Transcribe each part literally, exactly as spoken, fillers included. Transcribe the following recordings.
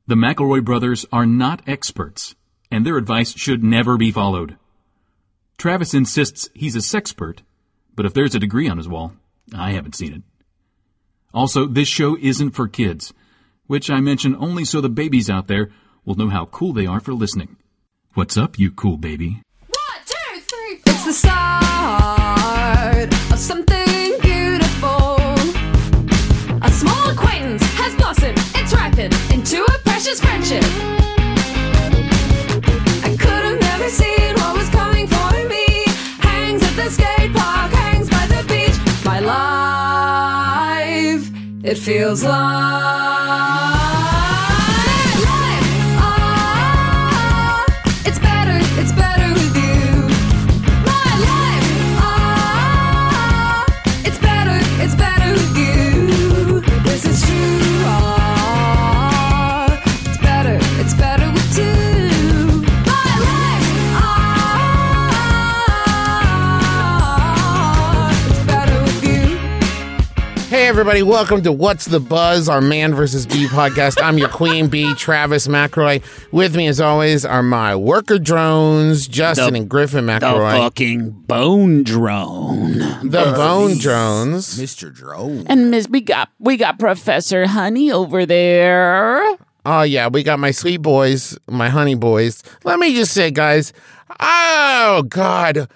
The McElroy brothers are not experts, and their advice should never be followed. Travis insists he's a sexpert, but if there's a degree on his wall, I haven't seen it. Also, this show isn't for kids, which I mention only so the babies out there will know how cool they are for listening. What's up, you cool baby? One, two, three, four. It's the start of something beautiful. A small acquaintance has blossomed, it's ripened into a precious friendship. I could have never seen what was coming for me. Hangs at the skate park, hangs by the beach. My life, it feels like Hey everybody, welcome to What's the Buzz, our Man versus Bee podcast. I'm your queen bee, Travis McElroy. With me as always are my worker drones, Justin the, and Griffin The McElroy. fucking bone drone. The bone drones. Mister Drone. And Miss, we got we got Professor Honey over there. Oh yeah, we got my sweet boys, my honey boys. Let me just say, guys, oh God,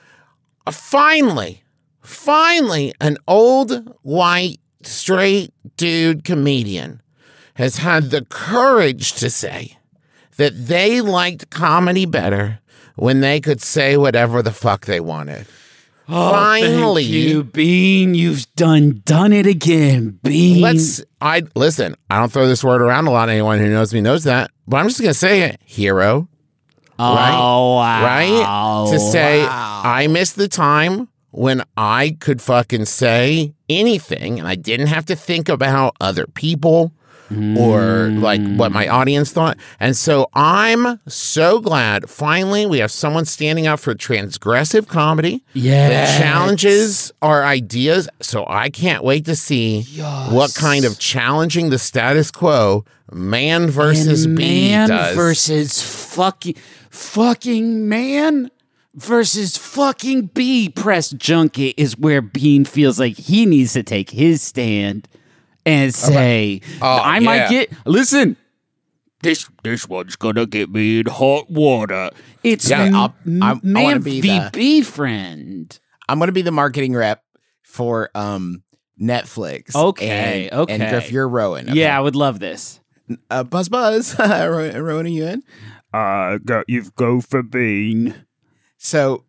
finally, finally, an old white straight dude comedian has had the courage to say that they liked comedy better when they could say whatever the fuck they wanted. Oh, Finally, thank you, Bean. You've done done it again, Bean. Let's. I listen. I don't throw this word around a lot. Anyone who knows me knows that. But I'm just gonna say it, hero. Oh, right? wow. Right? To say Wow. I missed the time when I could fucking say anything and I didn't have to think about other people or like what my audience thought. And so I'm so glad finally we have someone standing up for transgressive comedy Yes. that challenges our ideas. So I can't wait to see Yes. what kind of challenging the status quo Man versus And Bee man does. versus fucking fucking man versus fucking bee press junket is where Bean feels like he needs to take his stand and say, Oh, I might yeah. get listen. This this one's gonna get me in hot water. It's Yeah, m- I'll- I'm- I man wanna be v the- bee friend. I'm going to be the marketing rep for um Netflix. Okay, and, okay. And Griff, you're Rowan. Okay. Yeah, I would love this. Uh, buzz, buzz. Rowan, Rowan, are you in? Uh, go, you go for Bean. So,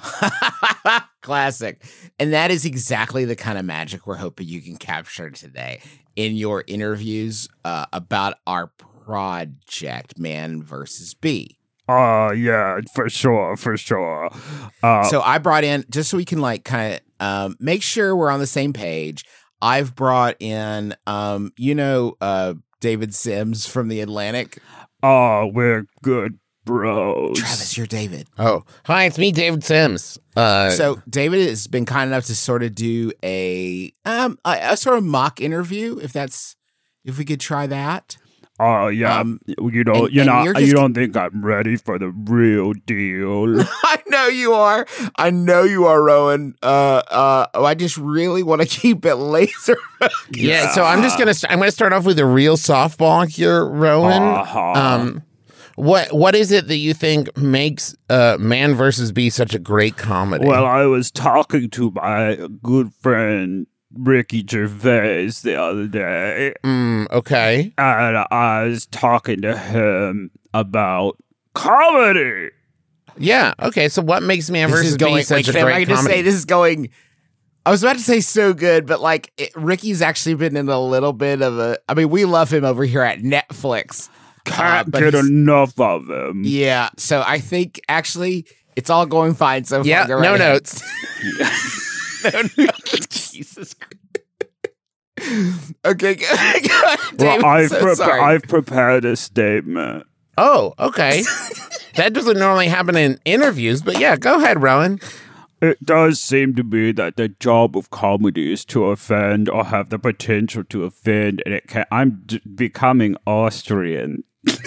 classic. And that is exactly the kind of magic we're hoping you can capture today in your interviews uh, about our project, Man versus Bee. Uh, yeah, for sure, for sure. Uh, So I brought in, just so we can like kind of um, make sure we're on the same page, I've brought in, um, you know, uh, David Sims from The Atlantic. oh, we're good bros. Travis, you're David. Oh, hi, it's me, David Sims. Uh, So David has been kind enough to sort of do a um a, a sort of mock interview, if that's if we could try that. Oh, yeah, Um, you know, and- you and know, you're you just- don't think I'm ready for the real deal? I know you are. I know you are, Rowan. Uh, uh, I just really want to keep it laser. yeah, so I'm just gonna st- I'm gonna start off with a real softball here, Rowan. Uh-huh. Um, what what is it that you think makes uh, Man versus Bee such a great comedy? Well, I was talking to my good friend Ricky Gervais the other day, mm, okay. and I was talking to him about comedy. Yeah. Okay. So what makes Man This versus is going. Bee such Wait, a can I great just comedy? say this is going? I was about to say so good, but like it, Ricky's actually been in a little bit of a. I mean, we love him over here at Netflix. Can't Uh, but get he's- enough of him. Yeah, so I think actually it's all going fine so far. Yeah. Go No right ahead. notes. no notes. Jesus Christ. Okay, go, go ahead, David. Well, I've, so pre- sorry. I've prepared a statement. Oh, okay. That doesn't normally happen in interviews, but yeah, go ahead, Rowan. It does seem to me that the job of comedy is to offend or have the potential to offend, and it can. I'm d- becoming Austrian.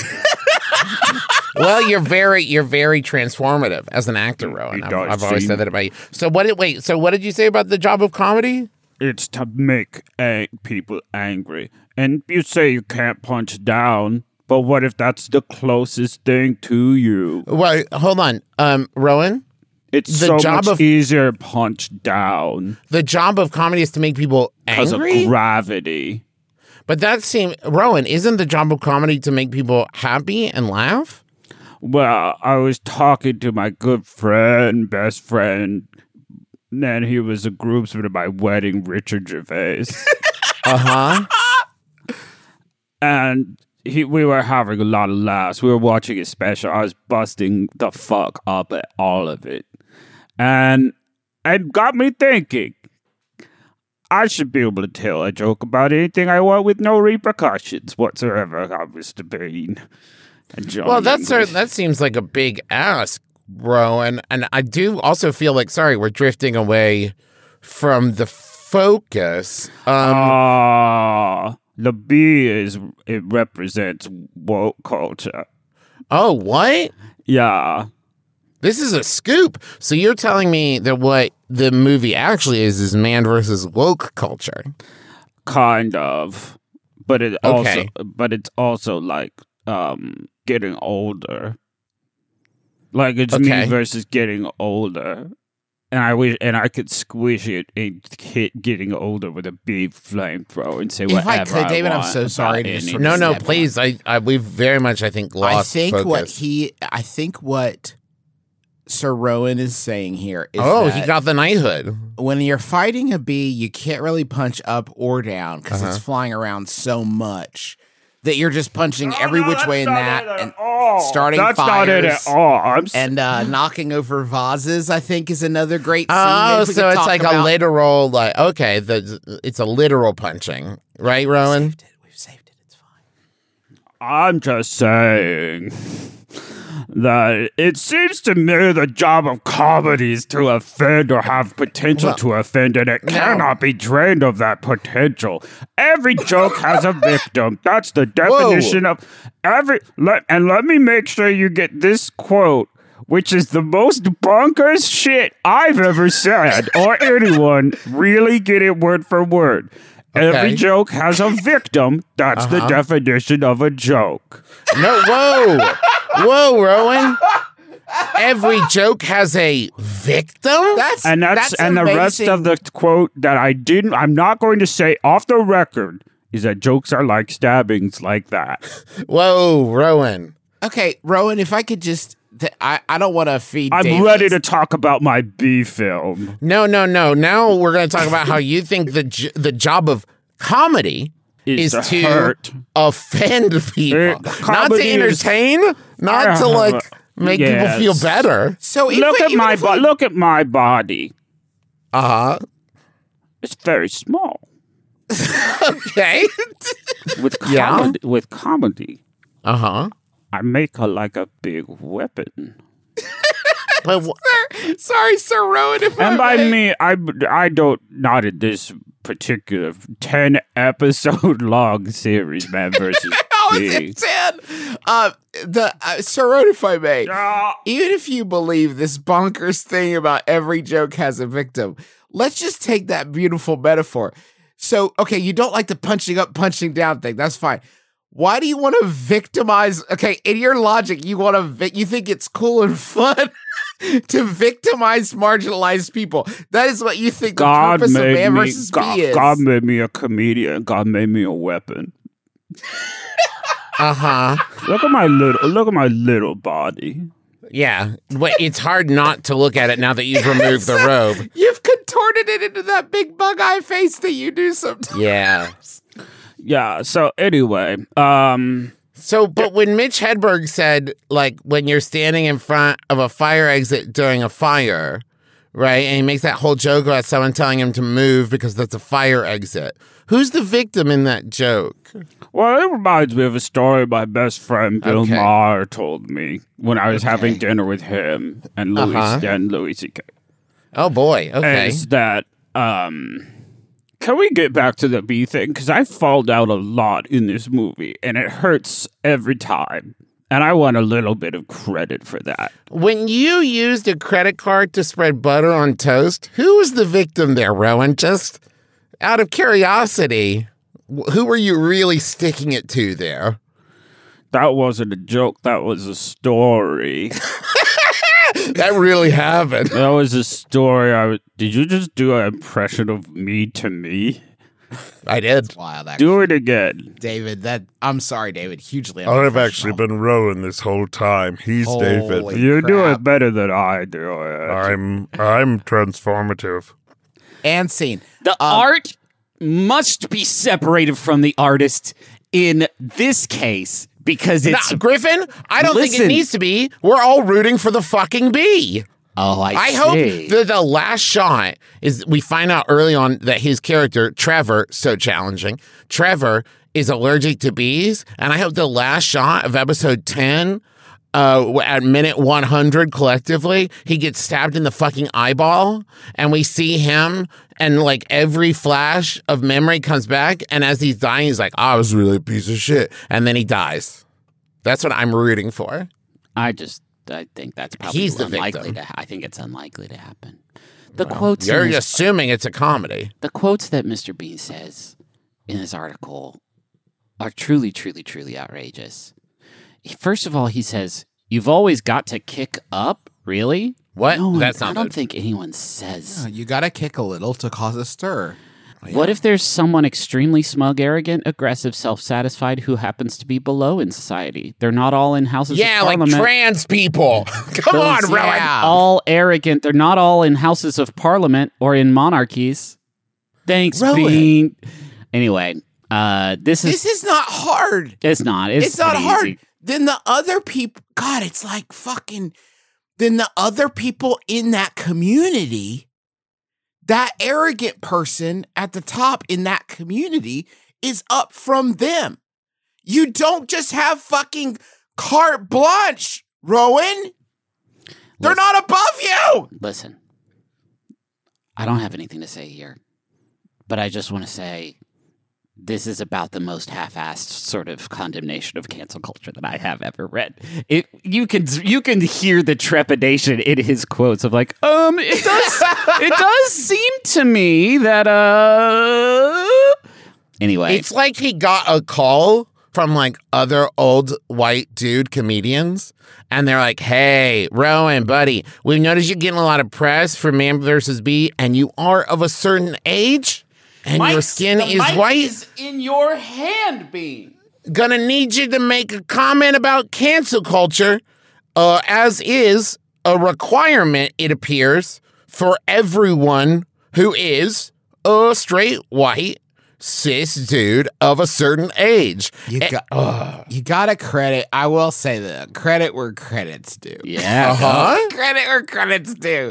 Well, you're very, you're very transformative as an actor, Rowan. I've, does I've always seem- said that about you. So what did wait? So what did you say about the job of comedy? It's to make ang- people angry, and you say you can't punch down. But what if that's the closest thing to you? Well, hold on, um, Rowan. It's The so job much of- easier to punch down The job of comedy is to make people because of angry. gravity. But that seems, Rowan, isn't the job of comedy to make people happy and laugh? Well, I was talking to my good friend, best friend, and he was a groomsman at my wedding, Richard Gervais. Uh huh. And he, we were having a lot of laughs. We were watching his special. I was busting the fuck up at all of it. And it got me thinking, I should be able to tell a joke about anything I want with no repercussions whatsoever. I was debating. Well, that's a, that seems like a big ask, bro. And and I do also feel like, sorry, we're drifting away from the focus. Um, Ah, the B is, it represents woke culture. oh, what? Yeah. This is a scoop. So you're telling me that what the movie actually is is man versus woke culture. Kind of, but it Okay. also, but it's also like um getting older. Like it's Okay. me versus getting older, and I wish, and I could squish it and hit getting older with a big flamethrower and say If I whatever could, David, I'm want so sorry about to anything. disrupt No, no, Step please. I, I we've very much, I think, I lost think focus. what he, I think what Sir Rowan is saying here is oh, that he got the knighthood. when you're fighting a bee, you can't really punch up or down because Uh-huh. it's flying around so much that you're just punching every which way in that and all. starting That's not it at fires all. I'm s- and uh, knocking over vases. I think is another great scene. Oh, Maybe we so could it's talk like a about- literal, like, okay, the, it's a literal punching, right, Rowan? Saved it. We've saved it. It's fine. I'm just saying that it seems to me the job of comedy is to offend or have potential Well, to offend, and it no. cannot be drained of that potential. Every joke has a victim. That's the definition of every. Let, and let me make sure you get this quote, which is the most bonkers shit I've ever said, or anyone. Really get it word for word. Every Okay. joke has a victim. That's the Uh-huh. definition of a joke. No, whoa, whoa, Rowan. Every joke has a victim. That's And that's, and the rest amazing. of the quote that I didn't, I'm not going to say off the record is that jokes are like stabbings like that. Whoa, Rowan. Okay, Rowan, if I could just, th- I, I don't want to feed. I'm David. ready to talk about my B film. No, no, no. Now we're going to talk about how you think the j- the job of comedy Is is, to to hurt. offend people, Uh, not to comedy is- entertain, not I to have like a- make yes. people feel better. So if Look we- at even my if bo- we- look at my body. Uh huh. It's very small. Okay. With Yeah. comedy, with comedy, Uh huh. I make her like a big weapon. But wh- Sorry, Sir Rowan. If And I by may. me, I I don't not in this particular ten episode long series, man versus How is me. it ten? Uh, the uh, Sir Rowan, if I may. Ah. Even if you believe this bonkers thing about every joke has a victim, let's just take that beautiful metaphor. So, okay, you don't like the punching up, punching down thing. That's fine. Why do you want to victimize? Okay, in your logic, you want to, vi- you think it's cool and fun to victimize marginalized people. That is what you think the God purpose of made Man me. versus God, Bee is. God made me a comedian. God made me a weapon. uh huh. Look at my little. Look at my little body. Yeah. But it's hard not to look at it now that you've removed the robe. You've contorted it into that big bug eye face that you do sometimes. Yeah. Yeah. So anyway, um, So, but when Mitch Hedberg said, like, when you're standing in front of a fire exit during a fire, right, and he makes that whole joke about someone telling him to move because that's a fire exit. Who's the victim in that joke? well, it reminds me of a story my best friend Bill Okay. Maher told me when I was having dinner with him and Louis Uh-huh. and Louis C K. Oh boy. Okay. is that um can we get back to the bee thing? Because I fall out a lot in this movie, and it hurts every time. And I want a little bit of credit for that. When you used a credit card to spread butter on toast, who was the victim there, Rowan? Just out of curiosity, wh- who were you really sticking it to there? That wasn't a joke. That was a story. That really happened. That was a story. I w- did you just do an impression of me to me? I did. Wild, actually. Do it again. David, that I'm sorry, David. Hugely I've actually unprofessional. been Rowan this whole time. He's Holy David. You do crap. it better than I do it. I'm I'm transformative. And scene. The art must be separated from the artist in this case because it's. Nah, Griffin, I don't think it Listen. needs to be. We're all rooting for the fucking bee. oh, I, I see. hope that the last shot is we find out early on that his character, Trevor, so challenging, Trevor is allergic to bees. And I hope the last shot of episode ten, uh, at minute one hundred collectively, he gets stabbed in the fucking eyeball and we see him and like every flash of memory comes back. And as he's dying, he's like, I was really a piece of shit. And then he dies. That's what I'm rooting for. I just. I think that's probably He's the unlikely victim. to. Ha- I think it's unlikely to happen. The quotes. You're in this- assuming it's a comedy. the quotes that Mister Bean says in this article are truly, truly, truly outrageous. First of all, he says, "You've always got to kick up." Really? What? No, That's I not don't good. think anyone says. You gotta kick a little to cause a stir. What if there's someone extremely smug, arrogant, aggressive, self-satisfied who happens to be below in society? They're not all in houses Yeah, of like parliament. trans people. Come on, Those- Rowan. yeah. all arrogant. They're not all in houses of parliament or in monarchies. Thanks, Rowan. Bean. Anyway, uh, this is This is not hard. it's not. It's, It's, not pretty hard. easy. Then the other people, God, it's like fucking. Then the other people in that community, that arrogant person at the top in that community is up from them. You don't just have fucking carte blanche, Rowan. They're Listen. not above you. Listen, I don't have anything to say here, but I just want to say this is about the most half-assed sort of condemnation of cancel culture that I have ever read. It you can you can hear the trepidation in his quotes of like, um, it does it does seem to me that uh. Anyway, It's like he got a call from like other old white dude comedians, and they're like, "Hey, Rowan, buddy, we've noticed you're getting a lot of press for Man versus Bee, and you are of a certain age, and your skin is white. in your hand, Bean. Gonna need you to make a comment about cancel culture, uh, as is a requirement, it appears, for everyone who is a straight white cis dude of a certain age." You got, you got to credit. I will say that credit where credit's due. Yeah. Huh? Credit where credit's due.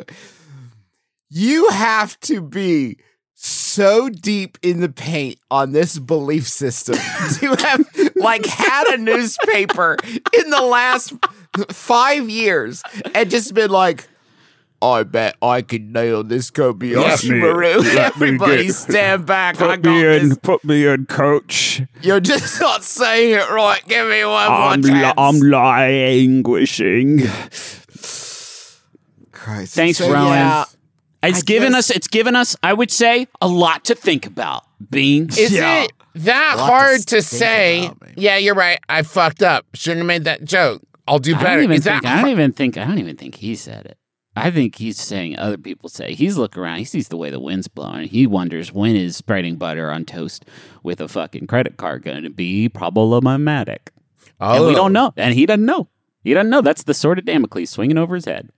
You have to be so deep in the paint on this belief system to have like had a newspaper in the last five years and just been like, I bet I could nail this Kobayashi me- Maru. let me Everybody get- stand back. I Put got me in, this. put me in, coach. You're just not saying it right. Give me one I'm, more li- chance. I'm languishing. Christ. Thanks, So, Rowan. yeah, It's I given guess- us, it's given us, I would say, a lot to think about. Bean. Is Yeah. it that A lot to hard to, think say? about, man. Yeah, you're right. I fucked up. Shouldn't have made that joke. I'll do I better. don't even Is that think. I don't hard? even think. I don't even think he said it. I think he's saying other people say. He's looking around. He sees the way the wind's blowing. He wonders when is spreading butter on toast with a fucking credit card going to be problematic. And Oh. we don't know. And he doesn't know. He doesn't know. That's the sword of Damocles swinging over his head.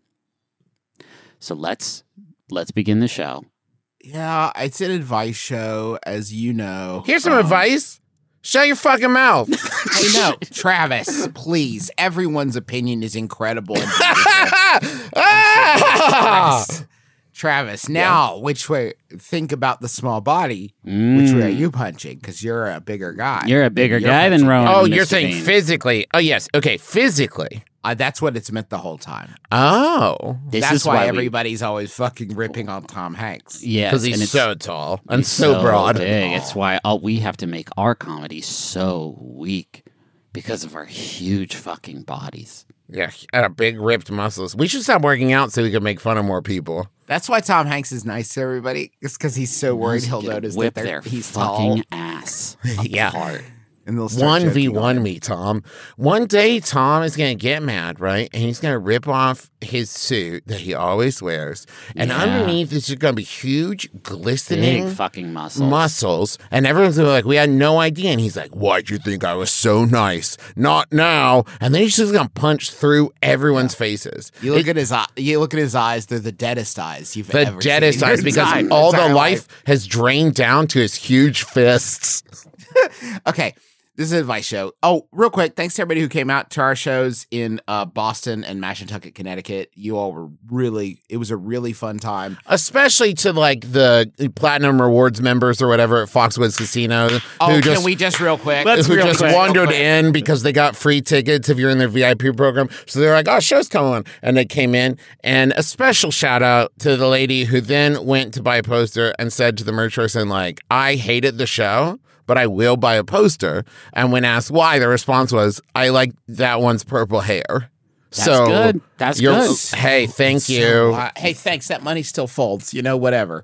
So let's let's begin the show. Yeah, it's an advice show, as you know. Here's some Um, advice. Shut your fucking mouth. Hey, no, Travis, please. Everyone's opinion is incredible. And beautiful. Ah! Travis, Travis, now, which way? Think about the small body. Which way are you punching? Because you're a bigger guy. You're a bigger You're guy than punching. Rowan. Oh, Mister you're saying Bean. physically. Oh, yes. Okay, physically. Uh, that's what it's meant the whole time. Oh, This that's is why, why we- everybody's always fucking ripping on Tom Hanks. Yes, because and he's it's so tall and he's so, broad. big. It's why all, we have to make our comedy so weak because of our huge fucking bodies. Yeah, and a big ripped muscles. We should stop working out so we can make fun of more people. That's why Tom Hanks is nice to everybody. It's because he's so worried he'll Get notice whip that their they're, he's fucking tall. ass Yeah. apart. And they'll start One v joking on one it. me, Tom. One day, Tom is gonna get mad, right? And he's gonna rip off his suit that he always wears, and Yeah. underneath is just gonna be huge, glistening Big fucking muscles. muscles, and everyone's gonna be like, "We had no idea." And he's like, "Why'd you think I was so nice? Not now!" And then he's just gonna punch through everyone's faces. You look at his eye. You look at his eyes. They're the deadest eyes you've The ever deadest seen. in your eyes because entire- all the entire life has drained down to his huge fists. Okay, this is an advice show. Oh, real quick, thanks to everybody who came out to our shows in uh, Boston and Mashantucket, Connecticut. You all were really, it was a really fun time. Especially to like the platinum rewards members or whatever at Foxwoods Casino Oh, who can just we just real quick? who real just quick, real wandered quick. in because they got free tickets if you're in their V I P program. So they're like, "Oh, show's coming on," and they came in. And a special shout out to the lady who then went to buy a poster and said to the merch person, like, "I hated the show, but I will buy a poster." And when asked why, the response was, "I like that one's purple hair." That's so good. That's you're- good. Hey, thank So, you. uh, hey, thanks. That money still folds. You know, whatever.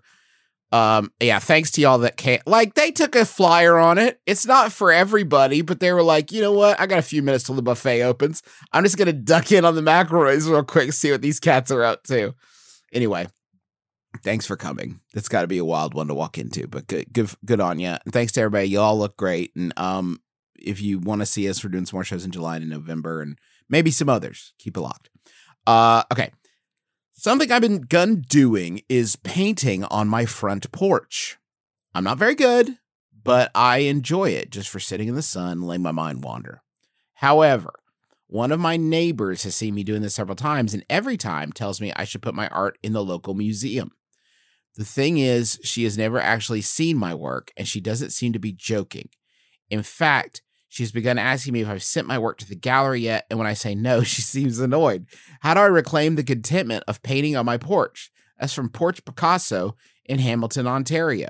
Um, yeah, thanks to y'all that came. Like, they took a flyer on it. It's not for everybody, but they were like, you know what? I got a few minutes till the buffet opens. I'm just gonna duck in on the McElroys real quick, see what these cats are up to. Anyway, thanks for coming. That's got to be a wild one to walk into, but good, good, good on you. And thanks to everybody. You all look great. And um, if you want to see us, we're doing some more shows in July and November, and maybe some others. Keep it locked. Uh, okay. Something I've been gun doing is painting on my front porch. I'm not very good, but I enjoy it just for sitting in the sun, letting my mind wander. However, one of my neighbors has seen me doing this several times, and every time tells me I should put my art in the local museum. The thing is, she has never actually seen my work, and she doesn't seem to be joking. In fact, she's begun asking me if I've sent my work to the gallery yet, and when I say no, she seems annoyed. How do I reclaim the contentment of painting on my porch? That's from Porch Picasso in Hamilton, Ontario.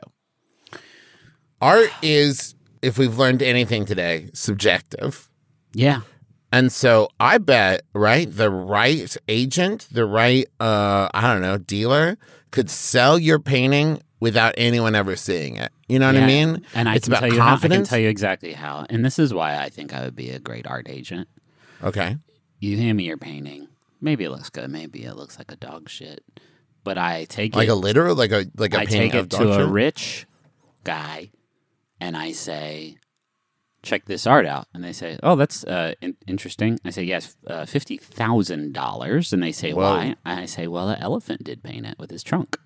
Art is, if we've learned anything today, subjective. Yeah. And so I bet, right, the right agent, the right, uh, I don't know, dealer could sell your painting without anyone ever seeing it. You know what I Yeah. mean? And I it's can about tell you how, I can confidence. tell you exactly how. And this is why I think I would be a great art agent. Okay. You hand me your painting. Maybe it looks good. Maybe it looks like a dog shit. But I take Like it. a litter, like a like a I painting take of it dog to a shit? rich guy, and I say, "Check this art out." And they say, "Oh, that's uh, in- interesting." I say, "Yes, uh, fifty thousand dollars." And they say, Whoa. "Why?" And I say, "Well, the elephant did paint it with his trunk."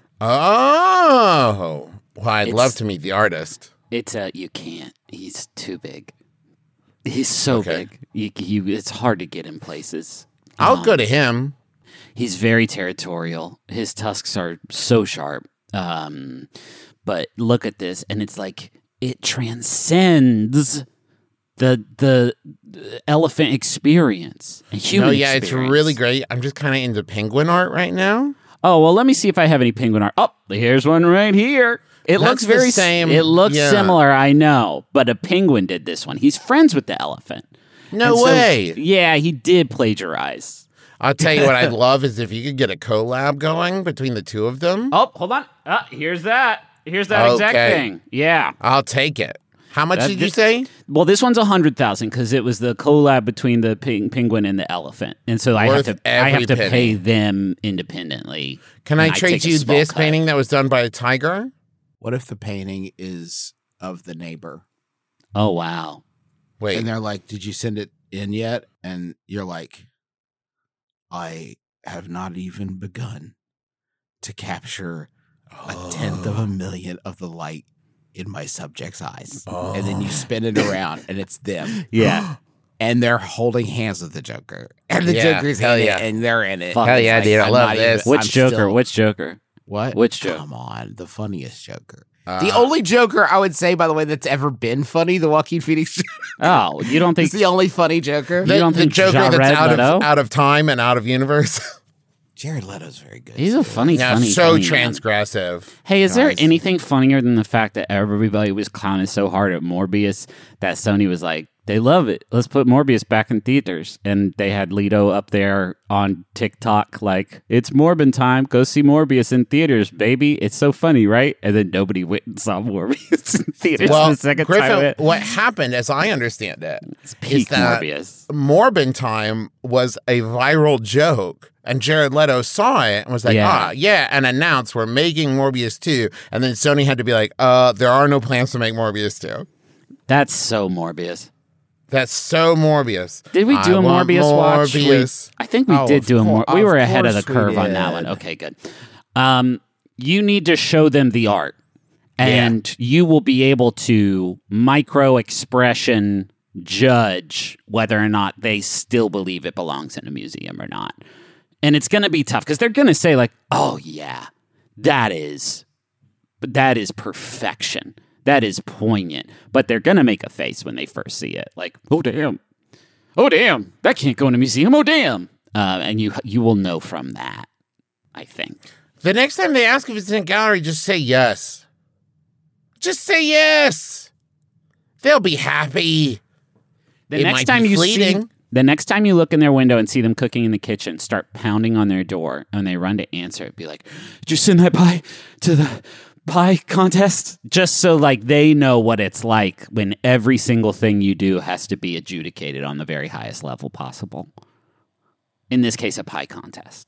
Oh, well, I'd It's- love to meet the artist. It's uh, you can't. He's too big. He's so Okay. big. You, you, it's hard to get in places. I'll Um, go to him. He's very territorial. His tusks are so sharp. Um, but look at this, and it's like it transcends the the, the elephant experience, a human. No, yeah, it's experience. really great. I'm just kind of into penguin art right now. Oh well, let me see if I have any penguin art. Oh, here's one right here. It That's looks the very same- It looks yeah. similar, I know, but a penguin did this one. He's friends with the elephant. No And so- way. Yeah, he did plagiarize. I'll tell you what I'd love is if you could get a collab going between the two of them. Oh, hold on. Uh, here's that. Here's that exact Okay. thing. Yeah. I'll take it. How much That did you just- say? Well, this one's a hundred thousand because it was the collab between the ping- penguin and the elephant, and so I have Worth to I every have to penny. pay them independently. Can I and trade take a you small this cut. painting that was done by a tiger? What if the painting is of the neighbor? Oh wow! Wait, And they're like, "Did you send it in yet?" And you're like, "I have not even begun to capture a tenth of a million of the light in my subject's eyes." And then you spin it around, and it's them. Yeah, And they're holding hands with the Joker. And the Yeah, Joker's hell in yeah. it, and they're in it. Fuck. And Hell it's yeah, dude, I I'm love not this. even- which I'm Joker? still- Which Joker? What? which Joker? Come on, the funniest Joker. the only Joker I would say, by the way, that's ever been funny, the Joaquin Phoenix. Oh, you don't think He's the only funny Joker. The, don't the think Joker Jared that's out Leto? of out of time and out of universe. Jared Leto's very good. he's a funny, Yeah, funny, so funny man. transgressive. Hey, is there Guys. anything funnier than the fact that everybody was clowning so hard at Morbius that Sony was like, they love it. Let's put Morbius back in theaters. And they had Leto up there on TikTok like, it's Morbin time. Go see Morbius in theaters, baby. It's so funny, right? And then nobody went and saw Morbius in theaters Well, the second Griffin, time. It, what happened, as I understand it, is peak that Morbius. Morbin Time was a viral joke, and Jared Leto saw it and was like, Yeah. ah, yeah, and announced we're making Morbius two. And then Sony had to be like, uh, there are no plans to make Morbius two. That's so Morbius. That's so Morbius. Did we do I a want Morbius watch? We- Morbius. I think we Oh, did of do a cour- Morbius. We were of ahead of the course we curve on that did. one. Okay, good. Um, you need to show them the art, and you will be able to micro expression judge whether or not they still believe it belongs in a museum or not. And it's going to be tough because they're going to say like, "Oh yeah, that is, but that is perfection. That is poignant." But they're going to make a face when they first see it, like, "Oh damn, oh damn, that can't go in a museum. Oh damn," uh, and you you will know from that. I think. The next time they ask if it's in a gallery, just say yes. Just say yes. They'll be happy. The It next might time be you see, fleeting. the next time you look in their window and see them cooking in the kitchen, start pounding on their door, and they run to answer it. Be like, "Did you send that pie to the pie contest?" Just so like they know what it's like when every single thing you do has to be adjudicated on the very highest level possible. In this case, a pie contest.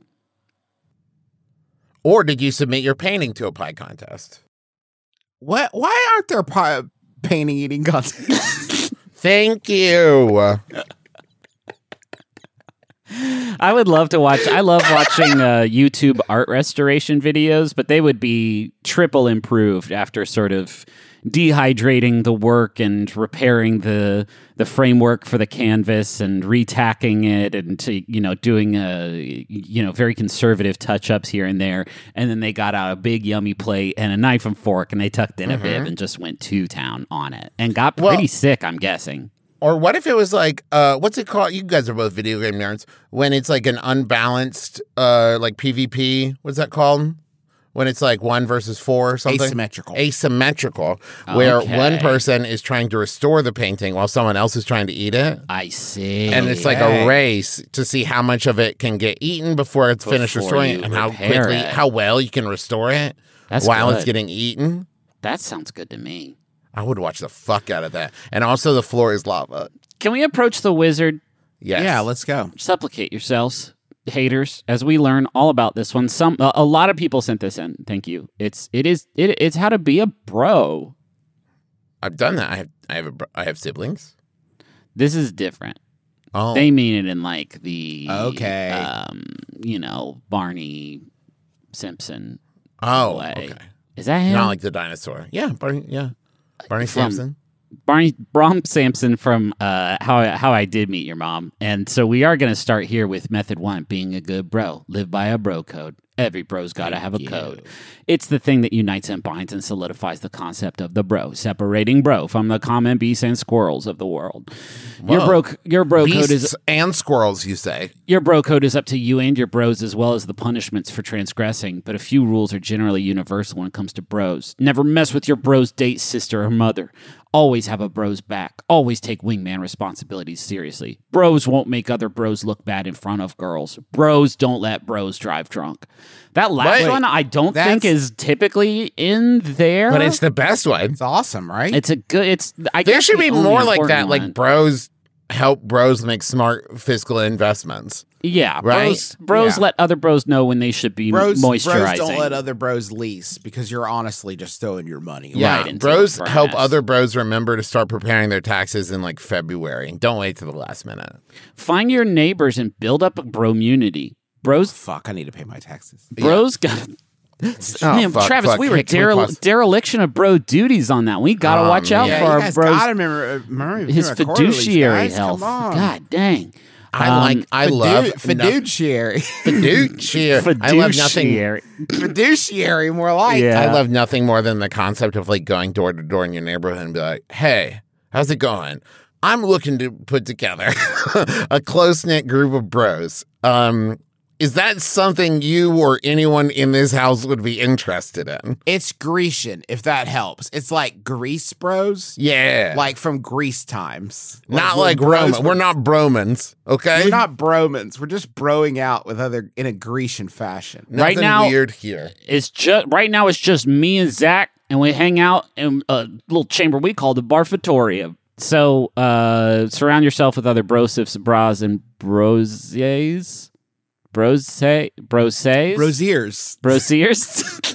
Or did you submit your painting to a pie contest? What? Why aren't there pie painting eating contests? Thank you. I would love to watch. I love watching uh, YouTube art restoration videos, but they would be triple improved after sort of dehydrating the work and repairing the the framework for the canvas and retacking it and to you know doing a you know very conservative touch ups here and there, and then they got out a big yummy plate and a knife and fork and they tucked in a bib and just went to town on it and got pretty Well- sick. I'm guessing. Or what if it was like, uh, what's it called? You guys are both video game nerds. When it's like an unbalanced, uh, like PvP, what's that called? When it's like one versus four or something? Asymmetrical. Asymmetrical, where Okay. one person is trying to restore the painting while someone else is trying to eat it. I see. And it's like a race to see how much of it can get eaten before it's finished Before restoring you it and how repair quickly, it. how well you can restore it That's while it's good. getting eaten. That sounds good to me. I would watch the fuck out of that. And also, the floor is lava. Can we approach the wizard? Yes. Yeah, let's go. Supplicate yourselves, haters, as we learn all about this one. Some a, a lot of people sent this in. Thank you. It's it is it, it's how to be a bro. I've done that. I have. I have. A, br- I have siblings. This is different. Oh, They mean it in like the Okay. um, you know, Barney Simpson oh, way. okay. Is that him? Not like the dinosaur. Yeah, Barney. Yeah, Barney From- Sampson. Barney Brom Sampson from uh, How I, How I Did Meet Your Mom. And so we are going to start here with method one, being a good bro. Live by a bro code. Every bro's got to have a code. It's the thing that unites and binds and solidifies the concept of the bro, separating bro from the common beasts and squirrels of the world. Your Whoa. bro, your bro code Beasts is and squirrels. You say. your bro code is up to you and your bros, as well as the punishments for transgressing. But a few rules are generally universal when it comes to bros. Never mess with your bro's date, sister, or mother. Always have a bro's back. Always take wingman responsibilities seriously. Bros won't make other bros look bad in front of girls. Bros don't let bros drive drunk. That last Wait, one, I don't that's- think is typically in there. But it's the best one. It's awesome, right? it's a good. It's I There guess should the be only more like important that. one. Like bros help bros make smart fiscal investments. yeah, right? bros. Bros Yeah. let other bros know when they should be bros, moisturizing. bros don't let other bros lease because you're honestly just throwing your money. Yeah, Right into bros the help furnace. other bros remember to start preparing their taxes in like February. Don't wait till the last minute. Find your neighbors and build up a bromunity. Bros, Fuck, I need to pay my taxes. bros got. Oh, Man, fuck, Travis, fuck. we were Hey, can we derel- pause? dereliction of bro duties on that. We gotta Oh, watch out man. for Yeah, our you guys bros. gotta remember, remember His remember quarterlies, fiduciary guys. health. Come on. God dang. I Um, like. I Fidu- love fiduciary. fiduciary. I love nothing. Fiduciary. fiduciary, more like. Yeah. I love nothing more than the concept of like going door to door in your neighborhood and be like, "Hey, how's it going? I'm looking to put together a close knit group of bros. Um, is that something you or anyone in this house would be interested in?" It's Grecian, if that helps. It's like Grease Bros. Yeah, Like from Greece times. not when like bros Roman. were- We're not bromans, okay? We're not bromans. We're just broing out with other in a Grecian fashion. Right Nothing now- weird here. It's just right now. It's just me and Zach, and we hang out in a little chamber we call the Barfatorium. So uh, surround yourself with other brosifs, bras, and brosiers. Brose, broses, Rosiers. brosiers.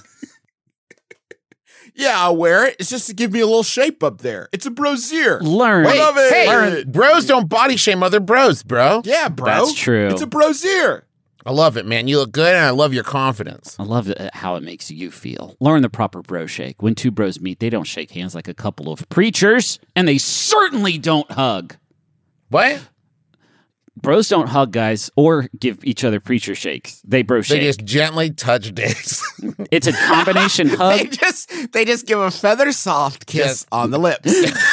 Yeah, I'll wear it. It's just to give me a little shape up there. It's a brosier. Learn. Wait, love it. Hey, Learn. bros don't body shame other bros, bro. Yeah, bro. That's true. It's a brosier. I love it, man. You look good, and I love your confidence. I love it, how it makes you feel. Learn the proper bro shake. When two bros meet, they don't shake hands like a couple of preachers, and they certainly don't hug. What? Bros don't hug, guys, or give each other preacher shakes. They bro They shake. just gently touch dicks. It's a combination They hug. just they just give a feather soft kiss Yes. on the lips.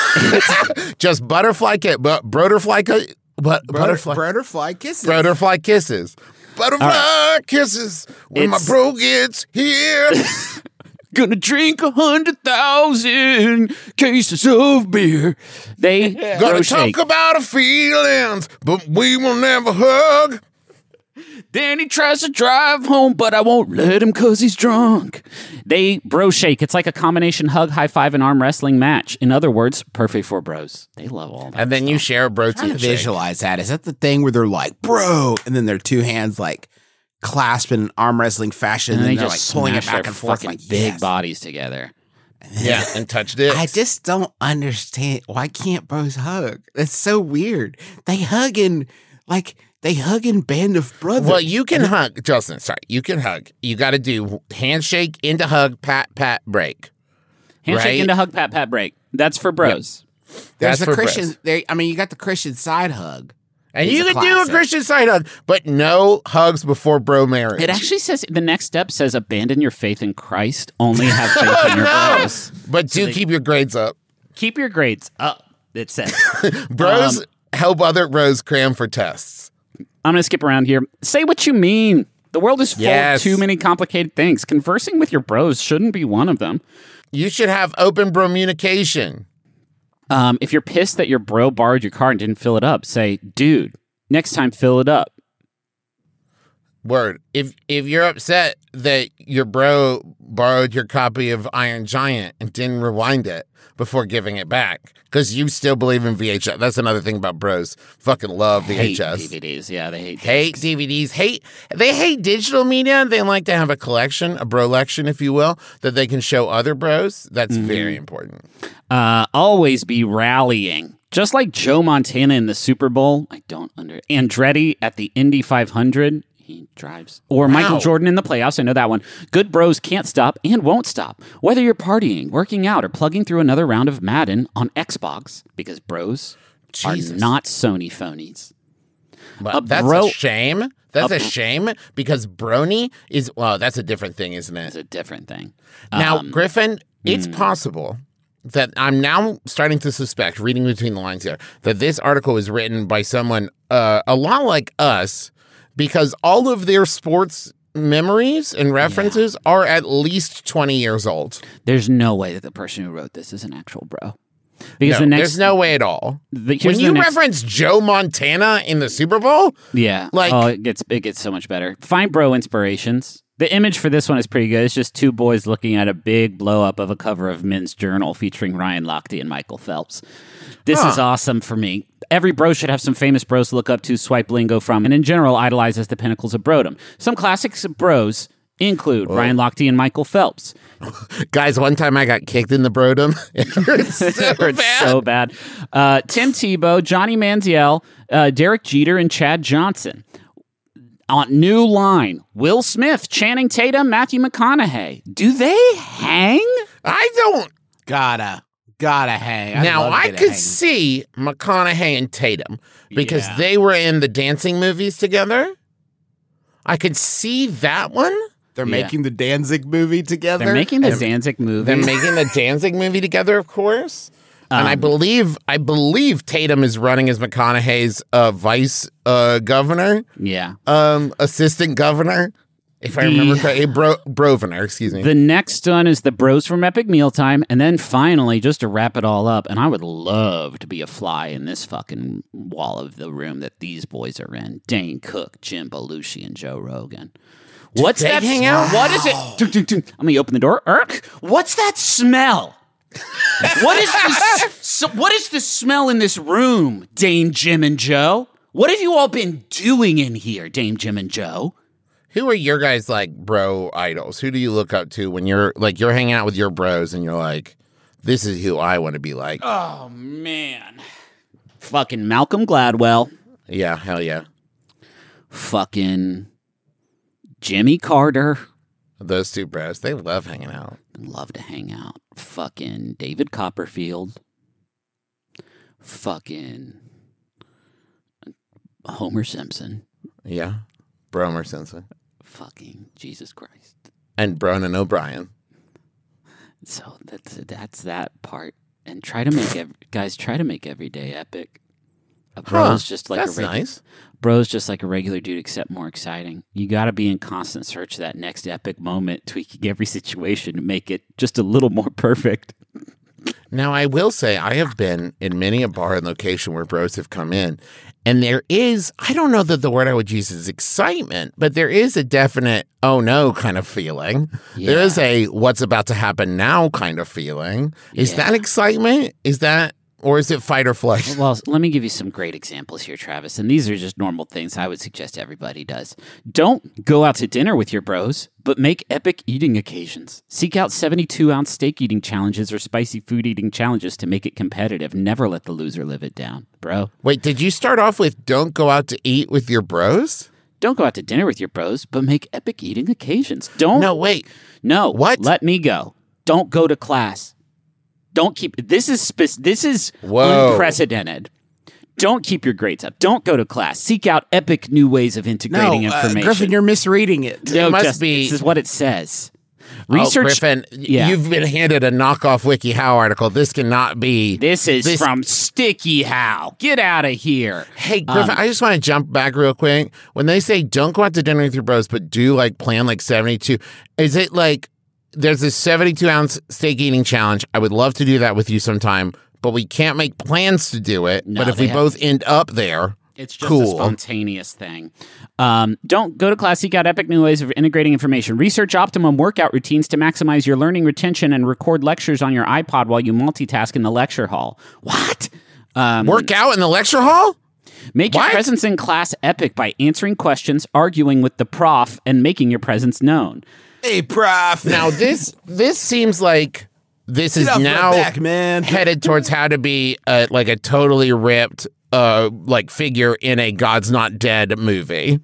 just butterfly kiss, but broderfly, ki- but Butterfly, butterfly, butterfly kisses. broderfly kisses, butterfly kisses. When my It's- bro gets here, Gonna drink a hundred thousand cases of beer. They gonna bro talk shake. about our feelings, but we will never hug. Then he tries to drive home, but I won't let him cause he's drunk. They bro shake. It's like a combination hug, high five, and arm wrestling match. In other words, perfect for bros. They love all that. And then you share a Trying to protein shake. visualize that. Is that the thing where they're like, bro, and then their two hands like clasped in an arm wrestling fashion, and and, they then they're just like pulling it smash back their and forth fucking like big yes. bodies together. Yeah, and touch dicks. I just don't understand why can't bros hug? That's so weird. They hug in like they hug in Band of Brothers. Well, you can hug, Justin. Sorry, you can hug. You got to do handshake into hug, pat, pat, break. Handshake Right? into hug, pat, pat, break. That's for bros. There's That's the for Christian. bros. There, I mean, you got the Christian side hug. And It's you a can do a classic. Christian side hug, but no hugs before bro marriage. It actually says the next step says abandon your faith in Christ. Only have faith in your No. bros. But do keep your grades up. Keep your grades up. It says. Bros Um, help other bros cram for tests. I'm going to skip around here. Say what you mean. The world is full Yes. of too many complicated things. Conversing with your bros shouldn't be one of them. You should have open bromunication. Um, if you're pissed that your bro borrowed your car and didn't fill it up, say, dude, next time fill it up. Word. If if you're upset that your bro borrowed your copy of Iron Giant and didn't rewind it before giving it back, because you still believe in V H S. That's another thing about bros. Fucking love V H S. Hate D V Ds. Yeah, they hate Hate D V Ds. Hate they hate digital media. They like to have a collection, a brolection, if you will, that they can show other bros. That's Mm-hmm. very important. Uh, always be rallying. Just like Joe Montana in the Super Bowl. I don't under Andretti at the Indy five hundred. He drives. Or Michael Wow. Jordan in the playoffs. I know that one. Good bros can't stop and won't stop. Whether you're partying, working out, or plugging through another round of Madden on Xbox, because bros Jesus. are not Sony phonies. Well, A that's bro- a shame. That's a a, br- shame because brony is well. That's a different thing, isn't it? It's a different thing. Now, Um, Griffin, it's possible that I'm now starting to suspect, reading between the lines here, that this article was written by someone uh, a lot like us, because all of their sports memories and references are at least twenty years old. There's no way that the person who wrote this is an actual bro. Because No, the next, there's no way at all. the, here's When the you next- reference Joe Montana in the Super Bowl, yeah, like- oh, it gets it gets so much better. Find bro inspirations. The image for this one is pretty good. It's just two boys looking at a big blow up of a cover of Men's Journal featuring Ryan Lochte and Michael Phelps. This Huh. is awesome for me. Every bro should have some famous bros to look up to, swipe lingo from, and in general idolize as the pinnacles of brodom. Some classics of bros include Ryan Lochte and Michael Phelps. guys, one time I got kicked in the brodom. It hurts so It hurts bad. so bad. Uh, Tim Tebow, Johnny Manziel, uh, Derek Jeter, and Chad Johnson. On new line, Will Smith, Channing Tatum, Matthew McConaughey. Do they hang? I don't. Gotta, gotta hang. I'd now love to I get a could hang. see McConaughey and Tatum because Yeah. they were in the dancing movies together. I could see that one. They're Yeah. making the Danzig movie together. They're making the Danzig movie. They're making the Danzig movie together, of course. and I believe I believe Tatum is running as McConaughey's uh, vice uh, governor, yeah. um, assistant governor, if I The- remember correctly. Bro- Broviner, excuse me. The next one is the Bros from Epic Mealtime, and then finally, just to wrap it all up, and I would love to be a fly in this fucking wall of the room that these boys are in. Dane Cook, Jim Belushi, and Joe Rogan. What's they that? hang out? What is it? Dun, dun, dun. Let me open the door. Irk, what's that smell? What is this? So, what is the smell in this room, Dame Jim and Joe? What have you all been doing in here, Dame Jim and Joe? Who are your guys like bro idols? Who do you look up to when you're like you're hanging out with your bros and you're like, this is who I want to be like? Oh man, fucking Malcolm Gladwell. Yeah, hell yeah. Fucking Jimmy Carter. Those two bros, they love hanging out. Love to hang out. Fucking David Copperfield. Fucking Homer Simpson. Yeah. Bromer Simpson. Fucking Jesus Christ. And Bronan O'Brien. So that's that's that part. And try to make ev- guys try to make every day epic. A bro's Huh, just like that's a regu- nice. Bro's just like a regular dude, except more exciting. You got to be in constant search of that next epic moment, tweaking every situation to make it just a little more perfect. Now, I will say I have been in many a bar and location where bros have come in, and there is, I don't know that the word I would use is excitement, but there is a definite, oh no kind of feeling. There is a what's about to happen now kind of feeling. Is Yeah. that excitement? Is that, or is it fight or flight? Well, let me give you some great examples here, Travis. And these are just normal things I would suggest everybody does. Don't go out to dinner with your bros, but make epic eating occasions. Seek out seventy-two ounce steak eating challenges or spicy food eating challenges to make it competitive. Never let the loser live it down, bro. Wait, did you start off with don't go out to eat with your bros? Don't go out to dinner with your bros, but make epic eating occasions. Don't. No, wait. No. What? Let me go. Don't go to class. Don't keep. This is spe- this is Whoa. unprecedented. Don't keep your grades up. Don't go to class. Seek out epic new ways of No, integrating uh, information. Griffin, you're misreading it. No, It must just- be- This is what it says. Oh, Research. Griffin, Yeah. you've been handed a knockoff WikiHow article. This cannot be. This is this- from Sticky How. Get out of here. Hey, Griffin, Um, I just want to jump back real quick. When they say don't go out to dinner with your bros, but do like plan like seventy-two, is it like there's this seventy-two ounce steak eating challenge? I would love to do that with you sometime, but we can't make plans to do it. No, but if they we have- both end up there, It's just cool. a spontaneous thing. Um, don't go to class. Seek out epic new ways of integrating information. Research optimum workout routines to maximize your learning retention and record lectures on your iPod while you multitask in the lecture hall. What? Um, Work out in the lecture hall? Make your What? presence in class epic by answering questions, arguing with the prof, and making your presence known. Hey, prof. Now this this seems like this is Get off my now back, man. headed towards how to be a, like a totally ripped uh like figure in a God's Not Dead movie.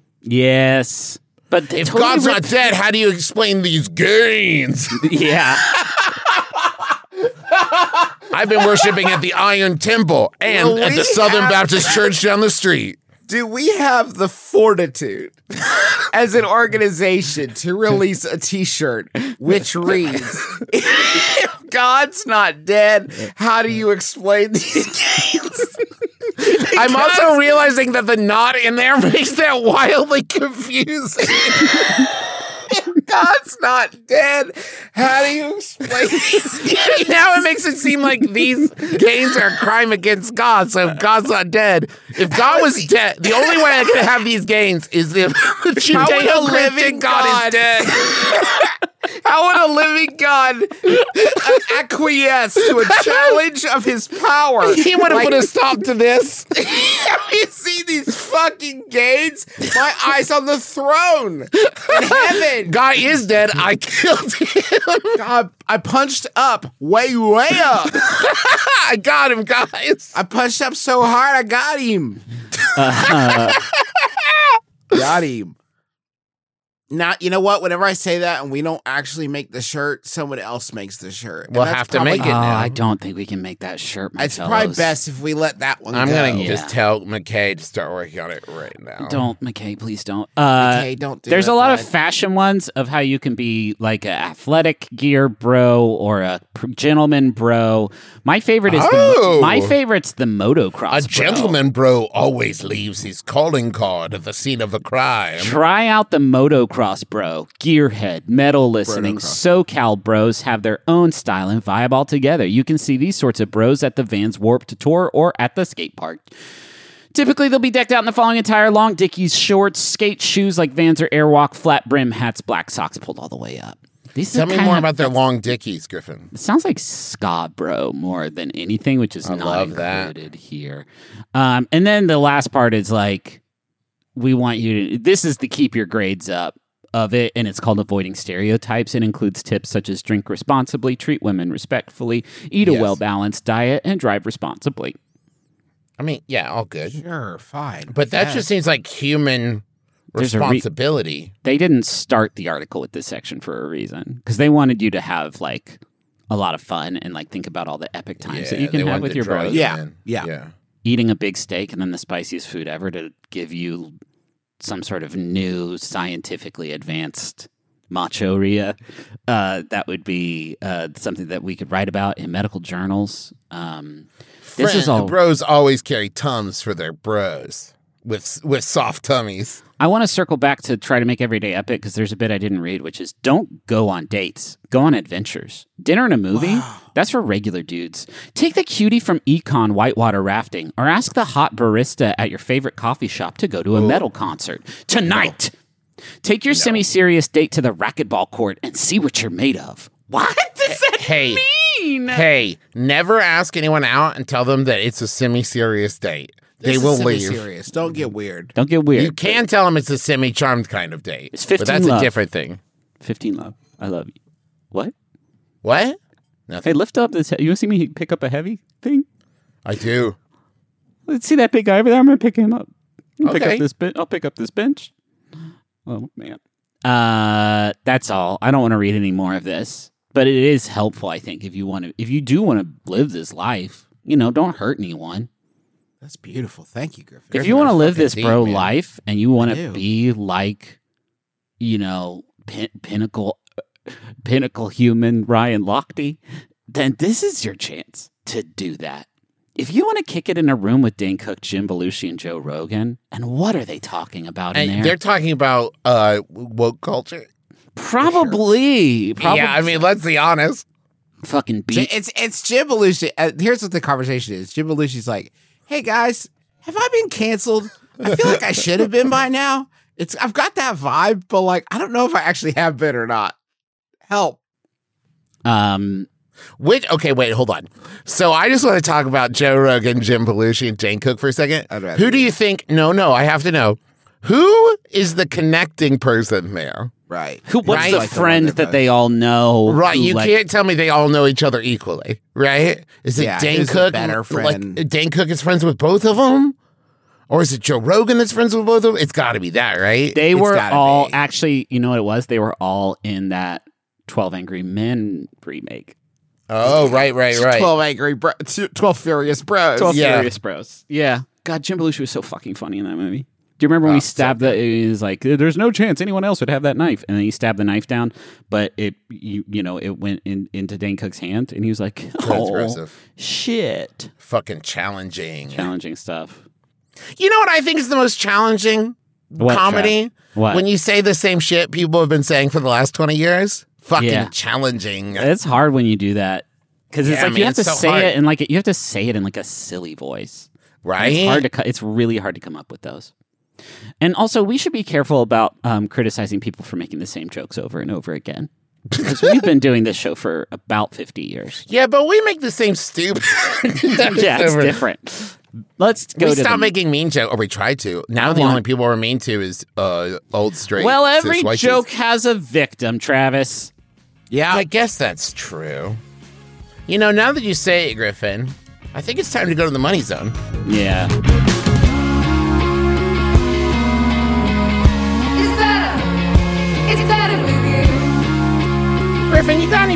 Yes. But the If totally God's ripped- not dead, how do you explain these gains? Yeah. I've been worshiping at the Iron Temple and Well, at we the Southern have- Baptist Church down the street. Do we have the fortitude as an organization to release a t-shirt which reads, if God's not dead, how do you explain these games? I'm also realizing that the knot in there makes that wildly confusing. If God's not dead, how do you explain these games? Now it makes it seem like these gains are a crime against God. So if God's not dead, if God was dead, the only way I could have these gains is if the Judeo-Christian God is God- dead. How would a living God uh, acquiesce to a challenge of his power? He would have Like- put a stop to this. Have you seen these fucking gains? My eyes on the throne in heaven. God is dead. I killed him. God, I punched up, way, way up. I got him, guys. I punched up so hard, I got him. Uh, Got him. Not, you know what? Whenever I say that and we don't actually make the shirt, someone else makes the shirt. And We'll that's have to probably- make it Oh, now. I don't think we can make that shirt, my It's fellows. probably best if we let that one I'm go. gonna Yeah. just tell McKay to start working on it right now. Don't, McKay, please don't. Uh, Okay, don't do There's it, a lot of bud. fashion ones of how you can be like an athletic gear bro or a pr- gentleman bro. My favorite is Oh. the my favorite's the motocross. A bro. gentleman bro always leaves his calling card at the scene of a crime. Try out the motocross bro, gearhead, metal listening, SoCal bros have their own style and vibe altogether. You can see these sorts of bros at the Vans Warped Tour or at the skate park. Typically, they'll be decked out in the following attire: long Dickies shorts, skate shoes like Vans or Airwalk, flat brim hats, black socks pulled all the way up. These Tell are me kind more of- about their long dickies, Griffin. It sounds like ska bro more than anything, which is I not love that. included here. Um, and then the last part is like, we want you to. This is the keep your grades up of it, and it's called Avoiding Stereotypes. It includes tips such as drink responsibly, treat women respectfully, eat a Yes. well balanced diet, and drive responsibly. I mean, yeah, all good. Sure, fine. But that Yeah. just seems like human There's a re- responsibility. They didn't start the article with this section for a reason because they wanted you to have like a lot of fun and like think about all the epic times that you they can have wanted with to your draw bros. you Yeah, in. yeah. yeah. Eating a big steak and then the spiciest food ever to give you some sort of new scientifically advanced machoria. Uh, that would be uh, something that we could write about in medical journals. Um, this is Friend- all. Bros always carry tums for their bros with with soft tummies. I want to circle back to try to make every day epic because there's a bit I didn't read, which is don't go on dates, go on adventures. Dinner and a movie, that's for regular dudes. Take the cutie from Econ whitewater rafting or ask the hot barista at your favorite coffee shop to go to a metal concert tonight. Take your semi-serious date to the racquetball court and see what you're made of. What does that Hey, mean? hey, never ask anyone out and tell them that it's a semi-serious date. They This will is leave. Serious. Don't get weird. Don't get weird. You can tell them it's a semi-charmed kind of date. It's but fifteen that's love. a different thing. fifteen love. I love you. What? What? Hey, lift up this. You want to see me pick up a heavy thing? I do. Let's see that big guy over there. I'm gonna pick him up. I'll Pick Okay. up this bench. I'll pick up this bench. Oh man. Uh, that's all. I don't want to read any more of this, but it is helpful. I think if you want to, if you do want to live this life, you know, don't hurt anyone. That's beautiful. Thank you, Griffin. If you want to live fucking this deep, bro man. life and you want I to do. be like, you know, pin- pinnacle, pinnacle human Ryan Lochte, then this is your chance to do that. If you want to kick it in a room with Dane Cook, Jim Belushi, and Joe Rogan, and what are they talking about in And there? they're talking about uh, woke culture. Probably, probably. Yeah, I mean, let's be honest. fucking J- beat. It's it's Jim Belushi. Uh, here's what the conversation is. Jim Belushi's like, "Hey guys, have I been canceled? I feel like I should have been by now. It's I've got that vibe, but like I don't know if I actually have been or not. Help." Um, Which, okay, wait, hold on. So I just want to talk about Joe Rogan, Jim Belushi, and Jane Cook for a second. I'd rather Who do you think? No, no, I have to know. Who is the connecting person there? Right. who? What's Right. the Like the one friend they're that both- they all know? Right, who, you like- can't tell me they all know each other equally, right? Is it Yeah, Dane who's the Cook? better friend? Like Dane Cook is friends with both of them, or is it Joe Rogan that's friends with both of them? It's got to be that, right? They It's were gotta all be. actually. You know what it was? They were all in that twelve Angry Men remake. oh, right, right, right. Twelve angry, bro- twelve furious bros. twelve Yeah. Furious Bros. Yeah. God, Jim Belushi was so fucking funny in that movie. Do you remember when Oh, he stabbed the? He was like, "There's no chance anyone else would have that knife," and then he stabbed the knife down, but it, you, you know, it went in, into Dane Cook's hand, and he was like, "Oh, Transgressive. shit!" Fucking challenging. Challenging stuff. You know what I think is the most challenging What, comedy? Trav? What? When you say the same shit people have been saying for the last twenty years? Fucking Yeah. challenging. It's hard when you do that because it's Yeah, like man, you have to it's so say hard. it in like a, you have to say it in like a silly voice. Right? It's hard to. co- It's really hard to come up with those. And also, we should be careful about um, criticizing people for making the same jokes over and over again. Because we've been doing this show for about fifty years. Yeah, but we make the same stupid. Yeah, it's different. Let's go We to stopped the- making mean jokes, or we tried to. Now the want- only people we're mean to is uh, old straight. Well, cis every white joke dudes. has a victim, Travis. Yeah. I guess that's true. You know, now that you say it, Griffin, I think it's time to go to the money zone. Yeah. It's better.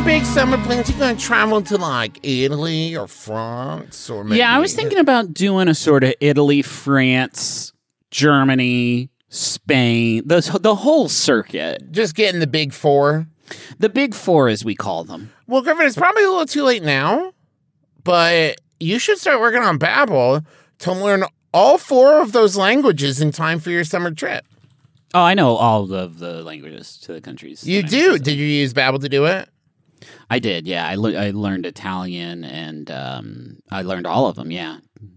big summer plans? You going to travel to like Italy or France or maybe? Yeah, I was thinking about doing a sort of Italy, France, Germany, Spain, the the whole circuit. Just getting the big four. The big four, as we call them. Well, Griffin, it's probably a little too late now, but you should start working on Babbel to learn all four of those languages in time for your summer trip. Oh, I know all of the languages to the countries. You that I do? visit. Did you use Babbel to do it? I did, yeah. I, le- I learned Italian, and um, I learned all of them, yeah.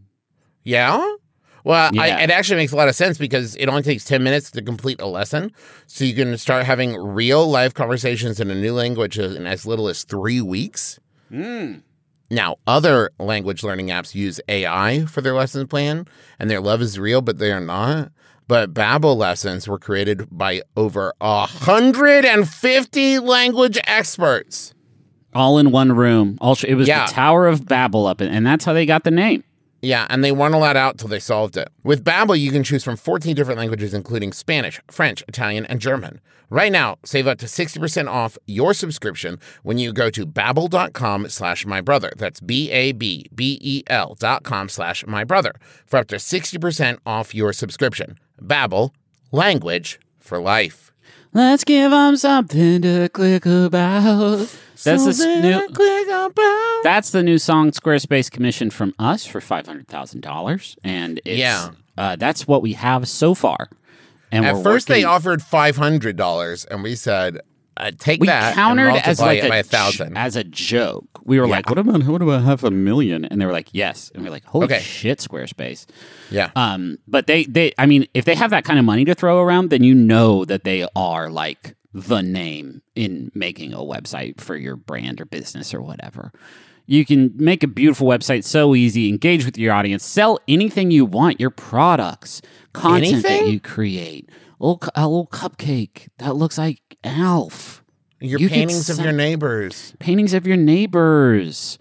Yeah? Well, Yeah. I, it actually makes a lot of sense because it only takes ten minutes to complete a lesson. So you can start having real life conversations in a new language in as little as three weeks. Mm. Now, other language learning apps use A I for their lesson plan, and their love is real, but they are not. But Babbel lessons were created by over one hundred fifty language experts. All in one room. All sh- it was Yeah. the Tower of Babel up, in, and that's how they got the name. Yeah, and they weren't allowed out till they solved it. With Babbel, you can choose from fourteen different languages, including Spanish, French, Italian, and German. Right now, save up to sixty percent off your subscription when you go to babbel.com slash my brother. That's B-A-B-B-E-L dot com slash my brother for up to sixty percent off your subscription. Babbel, language for life. Let's give them something to click about. That's the s- Something new. to click about. That's the new song Squarespace commissioned from us for five hundred thousand dollars, and it's, Yeah. uh, that's what we have so far. And At we're first, they working- offered five hundred dollars, and we said, uh, take we that countered and as multiply like it a, by a j- thousand. as a joke. We were Yeah. like, "What about what about half a million?" And they were like, "Yes." And we are like, "Holy Okay. shit, Squarespace!" Yeah. Um, but they, they, I mean, if they have that kind of money to throw around, then you know that they are like the name in making a website for your brand or business or whatever. You can make a beautiful website so easy, engage with your audience, sell anything you want, your products, content that Anything? you create. A little, cu- a little cupcake that looks like Alf. Your you could paintings of sell- your neighbors. Paintings of your neighbors.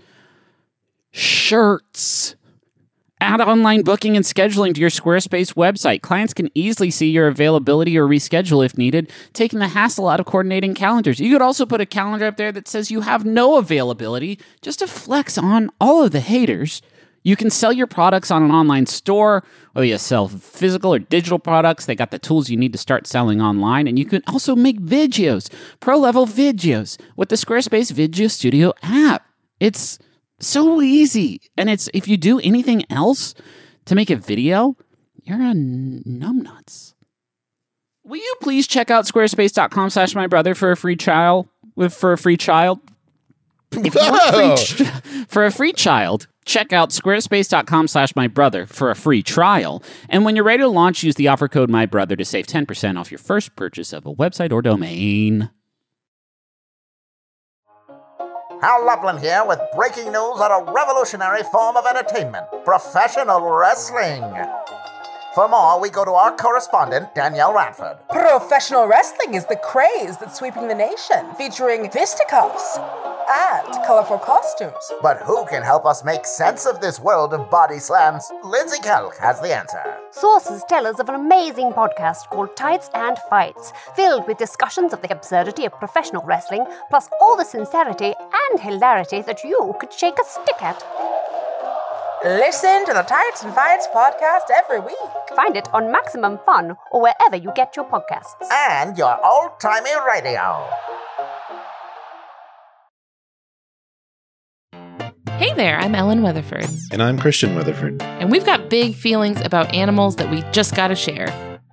Shirts. Add online booking and scheduling to your Squarespace website. Clients can easily see your availability or reschedule if needed, taking the hassle out of coordinating calendars. You could also put a calendar up there that says you have no availability, just to flex on all of the haters. You can sell your products on an online store, whether you sell physical or digital products. They got the tools you need to start selling online. And you can also make videos, pro-level videos, with the Squarespace Video Studio app. It's so easy. And it's if you do anything else to make a video, you're a n- numbnuts. Will you please check out squarespace.com slash my brother for a free trial with for a free child? If you want free tr- for a free child, check out squarespace.com slash my brother for a free trial. And when you're ready to launch, use the offer code my brother to save ten percent off your first purchase of a website or domain. Hal Lublin here with breaking news on a revolutionary form of entertainment, professional wrestling. For more, we go to our correspondent, Danielle Radford. Professional wrestling is the craze that's sweeping the nation, featuring fisticuffs and colorful costumes. But who can help us make sense of this world of body slams? Lindsay Kelk has the answer. Sources tell us of an amazing podcast called Tights and Fights, filled with discussions of the absurdity of professional wrestling, plus all the sincerity and hilarity that you could shake a stick at. Listen to the Tights and Fights podcast every week. Find it on Maximum Fun or wherever you get your podcasts. And your old-timey radio. Hey there, I'm Ellen Weatherford, And I'm Christian Weatherford. and we've got big feelings about animals that we just gotta share.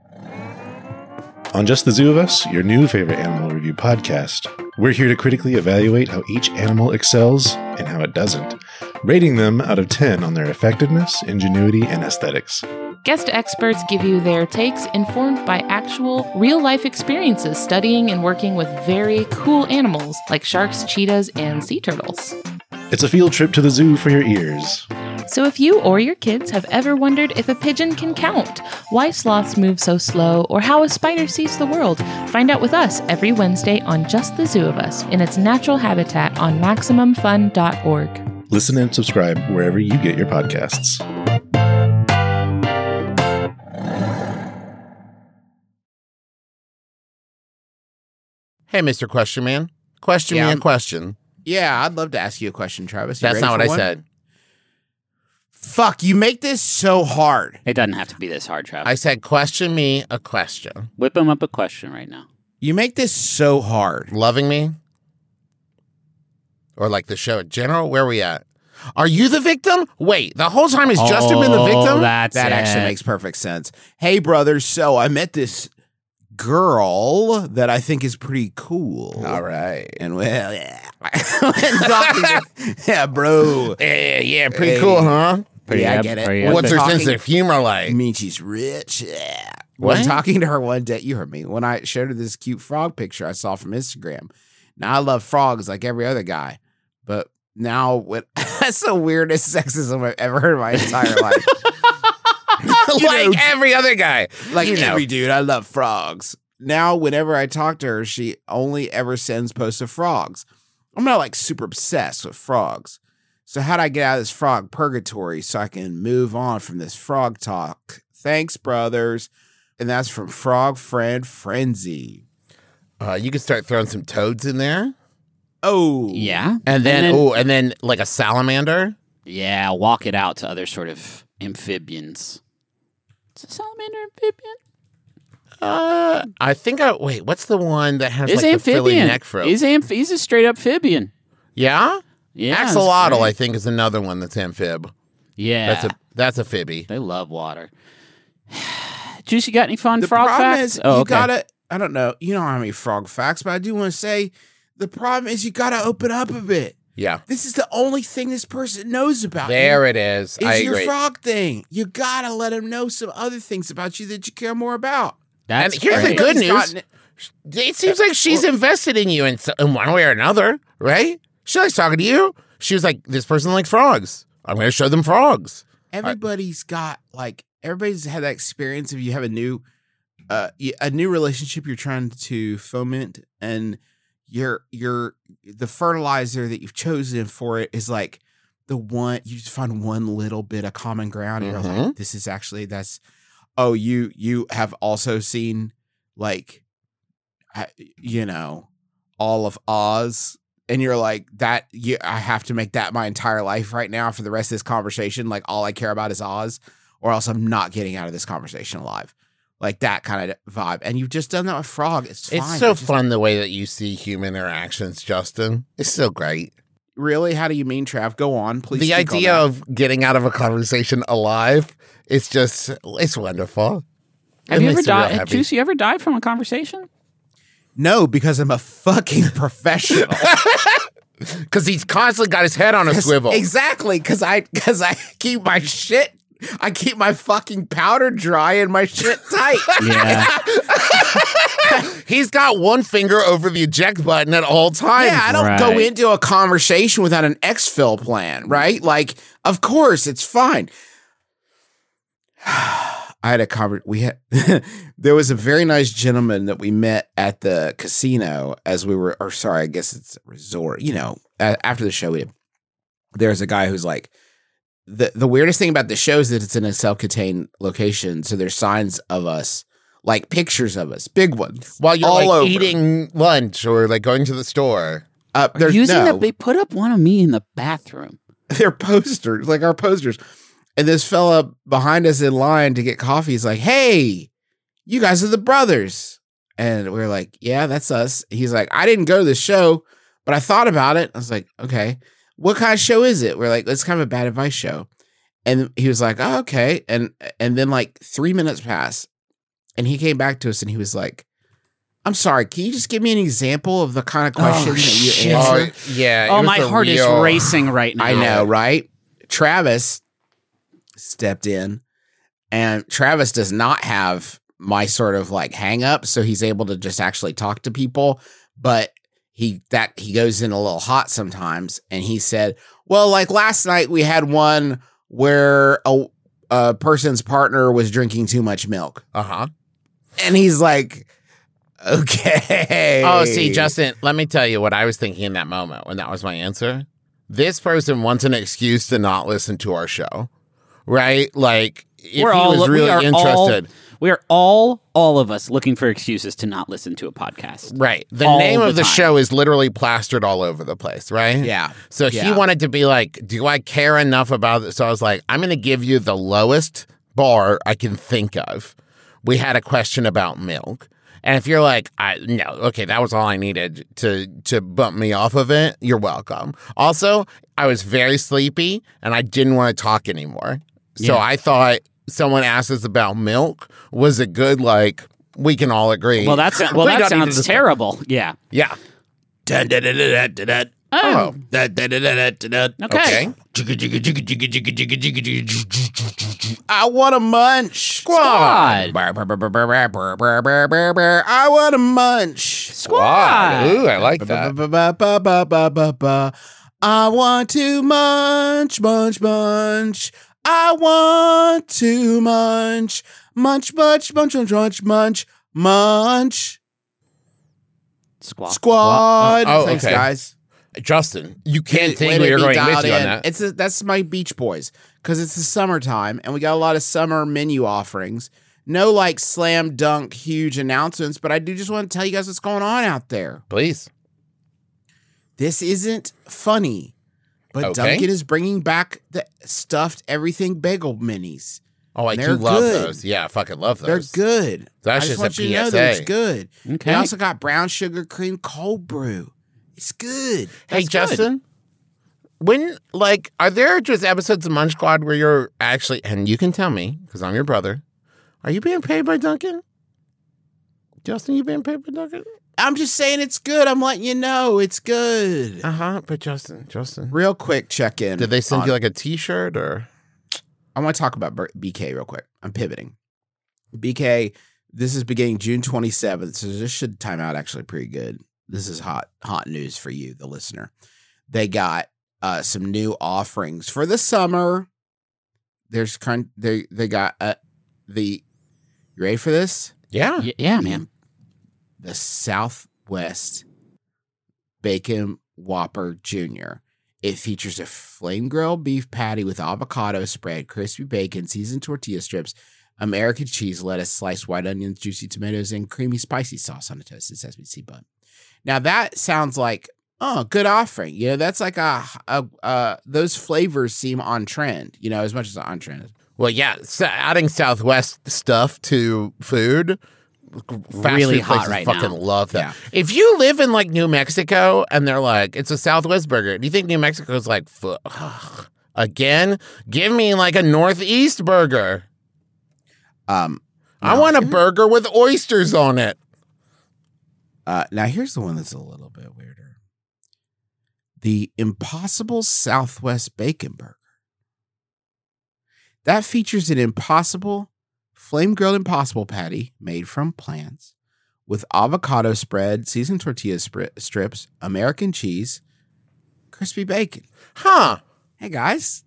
On Just the Zoo of Us, your new favorite animal review podcast, we're here to critically evaluate how each animal excels and how it doesn't, rating them out of ten on their effectiveness, ingenuity, and aesthetics. Guest experts give you their takes informed by actual, real-life experiences studying and working with very cool animals like sharks, cheetahs, and sea turtles. It's a field trip to the zoo for your ears. So if you or your kids have ever wondered if a pigeon can count, why sloths move so slow, or how a spider sees the world, find out with us every Wednesday on Just the Zoo of Us in its natural habitat on Maximum Fun dot org. Listen and subscribe wherever you get your podcasts. Hey, Mister Question Man. Question Yeah. me a question. Yeah, I'd love to ask you a question, Travis. You That's ready not for what I one? said. Fuck, you make this so hard. It doesn't have to be this hard, Travis. I said, question me a question. Whip him up a question right now. You make this so hard. Loving me? Or like the show in general? Where are we at? Are you the victim? Wait, the whole time has Justin been the victim? That's that it. actually makes perfect sense. Hey, brothers, so I met this girl that I think is pretty cool. All right. And well, yeah. to, yeah, bro. Yeah, yeah, pretty Hey. cool, huh? Pretty yeah, I up- get it. pretty When What's her talking- sense of humor like? I mean, she's rich. Yeah. What? When talking to her one day, you heard me, when I showed her this cute frog picture I saw from Instagram. Now, I love frogs like every other guy, but now when, that's the weirdest sexism I've ever heard in my entire life. You like know, every other guy. like you know. every dude, I love frogs. Now, whenever I talk to her, she only ever sends posts of frogs. I'm not like super obsessed with frogs. So how do I get out of this frog purgatory so I can move on from this frog talk? Thanks, brothers. And that's from Frog Friend Frenzy. Uh, you could start throwing some toads in there. Oh. Yeah. And then, then- oh, and then like a salamander. Yeah, walk it out to other sort of amphibians. Is a salamander amphibian? Uh, I think I, wait, what's the one that has Is like the Philly amphibian. neck frill? He's, amph- he's a straight up amphibian. Yeah? Yeah. that's Axolotl, great. I think, is another one that's amphib. Yeah. That's a that's a fibby. They love water. Juice, you got any fun The frog problem facts? is oh, you okay. gotta, I don't know, you don't have any frog facts, but I do want to say the problem is you gotta open up a bit. Yeah. This is the only thing this person knows about you. There it is. Is I your agree. frog thing. You gotta let him know some other things about you that you care more about. That's and here's great. the good Everybody's news. gotten- It seems like she's invested in you in, so- in one way or another, right? She likes talking to you. She was like, this person likes frogs. I'm going to show them frogs. Everybody's got like everybody's had that experience of you have a new uh y- a new relationship you're trying to foment, and you're you're the fertilizer that you've chosen for it is like the one you just find one little bit of common ground and you're like, Mhm. this is actually that's oh you you have also seen like I- you know all of Oz. And you're like, that, you, I have to make that my entire life right now for the rest of this conversation. Like, all I care about is Oz, or else I'm not getting out of this conversation alive. Like, that kind of vibe. And you've just done that with Frog. It's fine. It's so It's just- fun the way that you see human interactions, Justin. It's so great. Really? How do you mean, Trav? Go on, please. The speak on idea that. of getting out of a conversation alive, it's just, it's wonderful. Have It you ever makes me real died? happy. Juice, you ever died from a conversation? No, because I'm a fucking professional. Because he's constantly got his head on a swivel. Exactly, because I because I keep my shit, I keep my fucking powder dry and my shit tight. Yeah. He's got one finger over the eject button at all times. Yeah, I don't go Right. into a conversation without an exfil plan, right? Like, of course, it's fine. I had a conversation. We had there was a very nice gentleman that we met at the casino as we were, or sorry, I guess it's a resort. You know, a- after the show, we did. There's a guy who's like the the weirdest thing about the show is that it's in a self-contained location, so there's signs of us, like pictures of us, big ones, While you're all like over. eating lunch or like going to the store. Uh, there's Using no. the, they put up one of me in the bathroom. They're posters, like our posters. And this fella behind us in line to get coffee is like, hey, you guys are the brothers. And we we're like, yeah, that's us. He's like, I didn't go to the show, but I thought about it. I was like, okay, what kind of show is it? We're like, it's kind of a bad advice show. And he was like, oh, okay. And and then like three minutes passed and he came back to us and he was like, I'm sorry, can you just give me an example of the kind of question that you shit. answer? Oh, yeah. it Oh, was my a heart is real- racing right now. I know, right? Travis stepped in, and Travis does not have my sort of like hang up, so he's able to just actually talk to people. But he that he goes in a little hot sometimes, and he said, "Well, like last night we had one where a, a person's partner was drinking too much milk," Uh-huh. and he's like, "Okay." Oh, see, Justin, let me tell you what I was thinking in that moment when that was my answer. This person wants an excuse to not listen to our show, right? Like, if We're he all was we really are interested. All, We are all, all of us looking for excuses to not listen to a podcast. Right. The All name the of the time. show is literally plastered all over the place, right? Yeah. So he Yeah. wanted to be like, do I care enough about it? So I was like, I'm going to give you the lowest bar I can think of. We had a question about milk. And if you're like, I no, okay, that was all I needed to to bump me off of it, you're welcome. Also, I was very sleepy and I didn't want to talk anymore. So Yeah. I thought someone asked us about milk was a good, like, we can all agree. Well, that's well, We that don't need to sounds discuss- terrible. Yeah. Yeah. Oh. Okay. I want a munch. Squad. Brr, brr, brr, brr, brr, brr, brr, brr, brr, brr. I want a munch. Squad. Ooh, I like that. Ba, ba, ba, ba, ba, ba, ba. I want to munch, munch, munch. I want to munch, munch, munch, munch, munch, munch, munch, munch. Squad. Squad. Oh, Thanks, okay. guys. Justin, you can't Way think to we are be going dialed with you on in. that. It's a, that's my Beach Boys because it's the summertime and we got a lot of summer menu offerings. No like slam dunk huge announcements, but I do just want to tell you guys what's going on out there. Please. This isn't funny, but Okay. Dunkin' is bringing back the stuffed everything bagel minis. Oh, I And do they're love good. those. Yeah, I fucking love They're those. good. That's I just just a want you to P know S that A. it's good. Okay. They also got brown sugar cream cold brew. It's good. Hey, That's good. Justin, when, like, are there just episodes of Munch Squad where you're actually, and you can tell me, because I'm your brother, are you being paid by Duncan? Justin, you being paid by Duncan? I'm just saying it's good. I'm letting you know it's good. Uh-huh, but Justin, Justin. Real quick check in. Did they send on- you, like, a T-shirt, or? I want to talk about Ber- B K real quick. I'm pivoting. B K, this is beginning June twenty-seventh, so this should time out actually pretty good. This is hot, hot news for you, the listener. They got uh, some new offerings for the summer. There's current, they they got uh, the. You ready for this? Yeah. Y- yeah, man. The Southwest Bacon Whopper Junior It features a flame grilled beef patty with avocado spread, crispy bacon, seasoned tortilla strips, American cheese, lettuce, sliced white onions, juicy tomatoes, and creamy spicy sauce on a toasted sesame seed bun. Now that sounds like oh, good offering. You know, that's like a, a uh, those flavors seem on trend. You know, as much as on trend. Well, yeah, so adding Southwest stuff to food, fast Really food hot places right fucking now. love that. Yeah. If you live in like New Mexico and they're like, it's a Southwest burger, do you think New Mexico's like, Fuck, again, give me like a Northeast burger? Um, I now want a here- burger with oysters on it. Uh, now here's the one that's a little bit weirder: the Impossible Southwest Bacon Burger. That features an Impossible flame grilled Impossible patty made from plants with avocado spread, seasoned tortilla spri- strips, American cheese, crispy bacon. Huh. Hey guys,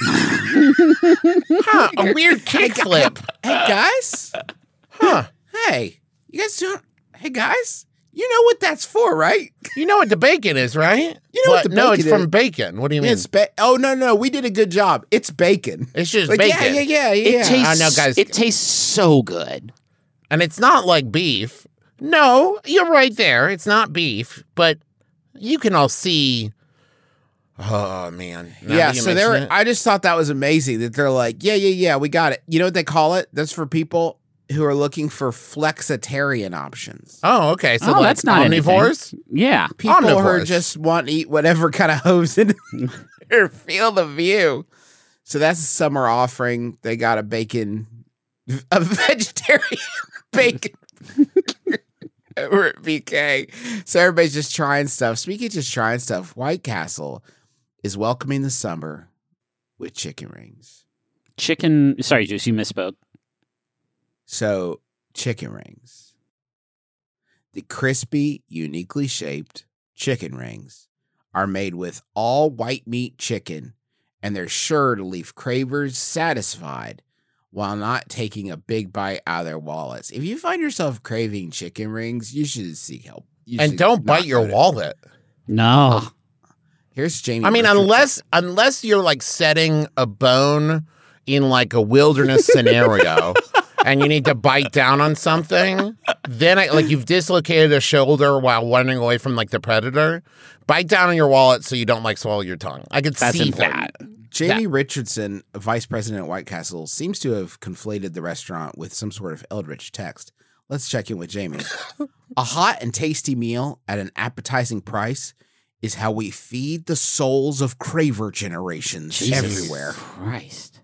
Huh. A weird kickflip. hey guys, Huh. hey, you guys doing? Hey guys, you know what that's for, right? You know what the bacon is, right? You know what the No, bacon it's from is. bacon. What do you mean? It's ba- oh no no we did a good job. It's bacon. It's just Like, bacon. Yeah yeah yeah yeah. It tastes. I know, guys. It tastes so good. And it's not like beef. No, you're right there. It's not beef, but you can all see. Oh man. Now yeah. that you So they mention were. it- I just thought that was amazing that they're like, yeah yeah yeah, we got it. You know what they call it? That's for people who are looking for flexitarian options. Oh, okay. So Oh, like that's not omnivores. Yeah. People who Omnivores. just want to eat whatever kind of hose in their field of view. So that's a summer offering. They got a bacon, a vegetarian bacon over at B K. So everybody's just trying stuff. Speaking of just trying stuff, White Castle is welcoming the summer with chicken rings. Chicken. Sorry, Juice, you misspoke. So, chicken rings. The crispy, uniquely shaped chicken rings are made with all white meat chicken, and they're sure to leave cravers satisfied while not taking a big bite out of their wallets. If you find yourself craving chicken rings, you should seek help. You And should don't not bite your go to- wallet. No. Here's Jamie. I mean, Richardson. unless unless you're like setting a bone in like a wilderness scenario and you need to bite down on something, then I, like you've dislocated a shoulder while running away from like the predator, bite down on your wallet so you don't like swallow your tongue. I could That's see important. that. Jamie Richardson, vice president at White Castle, seems to have conflated the restaurant with some sort of eldritch text. Let's check in with Jamie. A hot and tasty meal at an appetizing price is how we feed the souls of craver generations Jesus everywhere. Christ.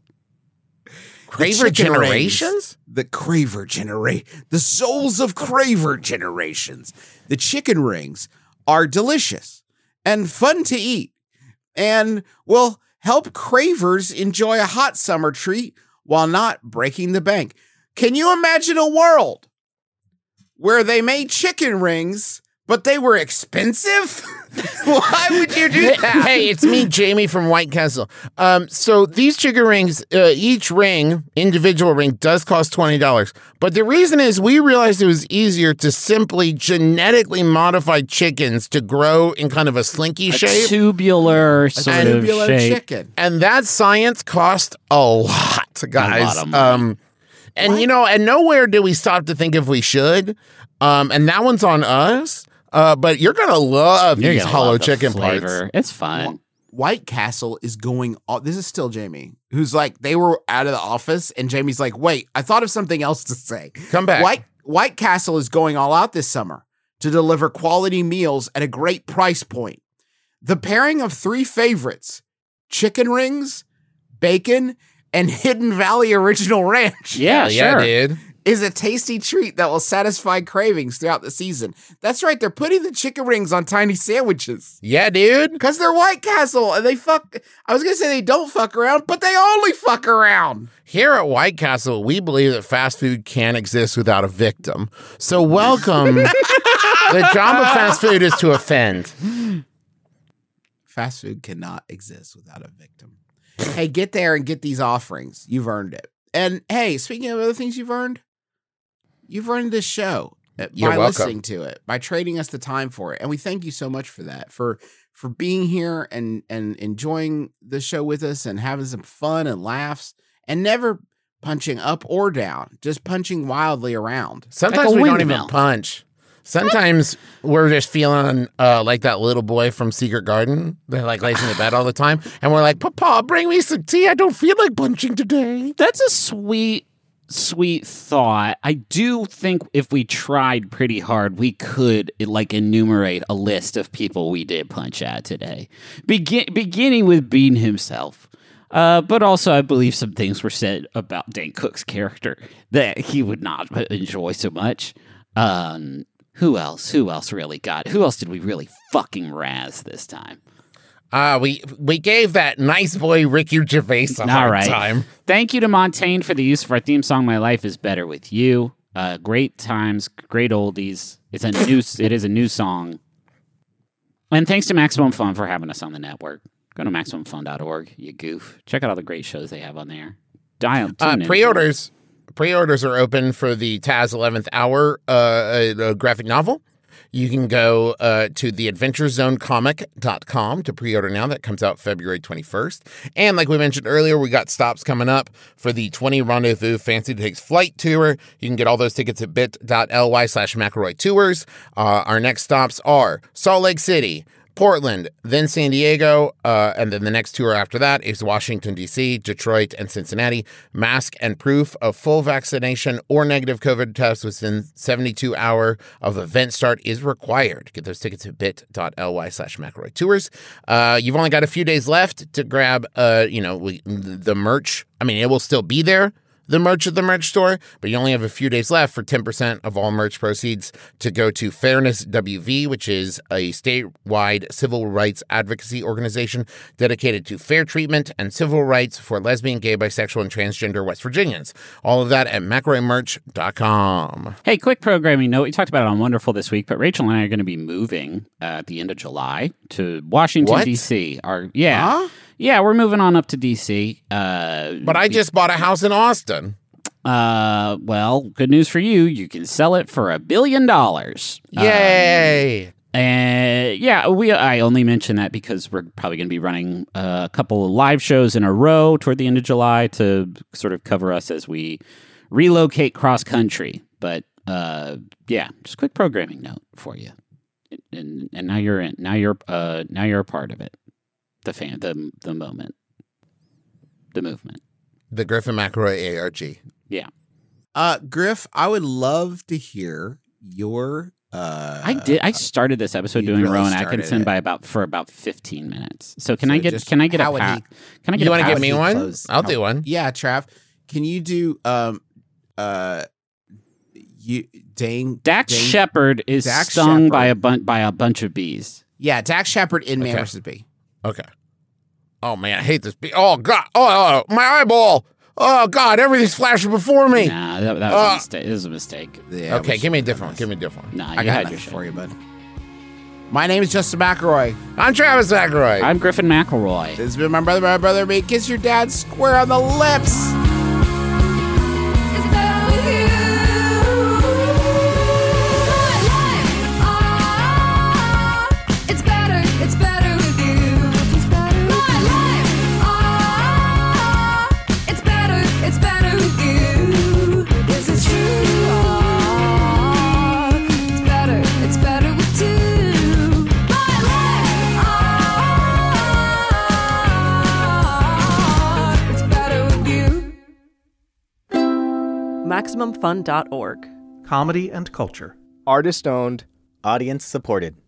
Craver generations? Rings, the craver generate the souls of craver generations. The chicken rings are delicious and fun to eat and will help cravers enjoy a hot summer treat while not breaking the bank. Can you imagine a world where they made chicken rings, but they were expensive? Why would you do that? Hey, it's me, Jamie from White Castle. Um, so these chicken rings, uh, each ring, individual ring, does cost twenty dollars. But the reason is we realized it was easier to simply genetically modify chickens to grow in kind of a slinky A shape. tubular sort And- of Tubular shape. chicken. And that science cost a lot, guys. of money. Um, and, you know, and nowhere do we stop to think if we should. Um, and that one's on us. Uh, but you're going to love You're these gonna hollow love the chicken flavor. parts. It's fun. White Castle is going all, this is still Jamie, who's like, they were out of the office, and Jamie's like, wait, I thought of something else to say. Come back. White, White Castle is going all out this summer to deliver quality meals at a great price point. The pairing of three favorites, chicken rings, bacon, and Hidden Valley Original Ranch. Yeah, yeah, sure. dude. Is a tasty treat that will satisfy cravings throughout the season. That's right, they're putting the chicken rings on tiny sandwiches. Yeah, dude. Because they're White Castle and they fuck. I was going to say they don't fuck around, but they only fuck around. Here at White Castle, we believe that fast food can't exist without a victim. So welcome. The job of fast food is to offend. Fast food cannot exist without a victim. Hey, get there and get these offerings. You've earned it. And hey, speaking of other things you've earned, you've earned this show You're by welcome. listening to it, by trading us the time for it. And we thank you so much for that, for for being here and and enjoying the show with us and having some fun and laughs and never punching up or down, just punching wildly around. Sometimes Like a we don't even windmill. punch. Sometimes we're just feeling uh, like that little boy from Secret Garden that like lays in the bed all the time. And we're like, Papa, bring me some tea. I don't feel like punching today. That's a sweet, sweet thought. I do think if we tried pretty hard, we could like enumerate a list of people we did punch at today, Begin- beginning with Bean himself. Uh, but also, I believe some things were said about Dan Cook's character that he would not enjoy so much. Um, who else? Who else really got? Who else did we really fucking razz this time? Uh, we we gave that nice boy Ricky Gervais a All hard right. time. Thank you to Montaigne for the use of our theme song, "My Life Is Better With You." Uh, great times, great oldies. It's a new. It is a new song. And thanks to Maximum Fun for having us on the network. Go to maximum fun dot org, you goof. Check out all the great shows they have on there. Dial Uh, tune in. pre-orders pre-orders are open for the Taz eleventh Hour uh, uh, graphic novel. You can go uh, to the adventure zone comic dot com to pre-order now. That comes out February twenty-first. And like we mentioned earlier, we got stops coming up for the twenty Rendezvous Fancy Takes Flight Tour. You can get all those tickets at bit.ly slash McElroy Tours. Uh, our next stops are Salt Lake City, Portland, then San Diego, uh, and then the next tour after that is Washington, D C, Detroit, and Cincinnati. Mask and proof of full vaccination or negative COVID test within seventy-two hour of event start is required. Get those tickets at bit.ly slash McElroy Tours. Uh, you've only got a few days left to grab, uh, you know, we, the merch. I mean, it will still be there, the merch at the merch store, but you only have a few days left for ten percent of all merch proceeds to go to Fairness W V, which is a statewide civil rights advocacy organization dedicated to fair treatment and civil rights for lesbian, gay, bisexual, and transgender West Virginians. All of that at McElroy Merch dot com. Hey, quick programming note. We talked about it on Wonderful this week, but Rachel and I are going to be moving uh, at the end of July to Washington, What? D C. Our, yeah. Huh? Yeah, we're moving on up to D C. Uh, But I just bought a house in Austin. Uh, well, good news for you. You can sell it for a billion dollars. Yay! And yeah, we I only mention that because we're probably going to be running a couple of live shows in a row toward the end of July to sort of cover us as we relocate cross country. But uh, yeah, just quick programming note for you. And and now you're in. Now you're uh now you're a part of it. The fan, the the moment, the movement. The Griffin McElroy A R G. Yeah. Uh, Griff, I would love to hear your. Uh, I did. I started this episode doing really Rowan started Atkinson it. by about for about fifteen minutes. So can So I get just can I get how a would pa- he- can I get You a want to pass? give me he one? close? I'll How- do one. Yeah, Trav. Can you do um uh you Dane Dax Dane- Shepard is Dax stung Shepard. by a bun- by a bunch of bees. Yeah, Dax Shepard in Man Okay. versus Bee. Okay. Oh man, I hate this. Be- oh god. Oh, oh, my eyeball. Oh god, everything's flashing before me. Nah, that, that was Uh, a mistake. It was a mistake. Yeah, okay, we give me a should different one. have Give me a different one. Nah, I you got had nothing your shit. for you, bud. My name is Justin McElroy. I'm Travis McElroy. I'm Griffin McElroy. This has been my brother, my brother, me. Kiss your dad square on the lips. It's better with you. My life, ah, it's better, it's better with you. My life, ah, it's better, it's better with you. This is true. Ah, it's better, it's better with two. My life, ah, it's better with you. Maximum Fun dot org. Comedy and culture. Artist owned. Audience supported.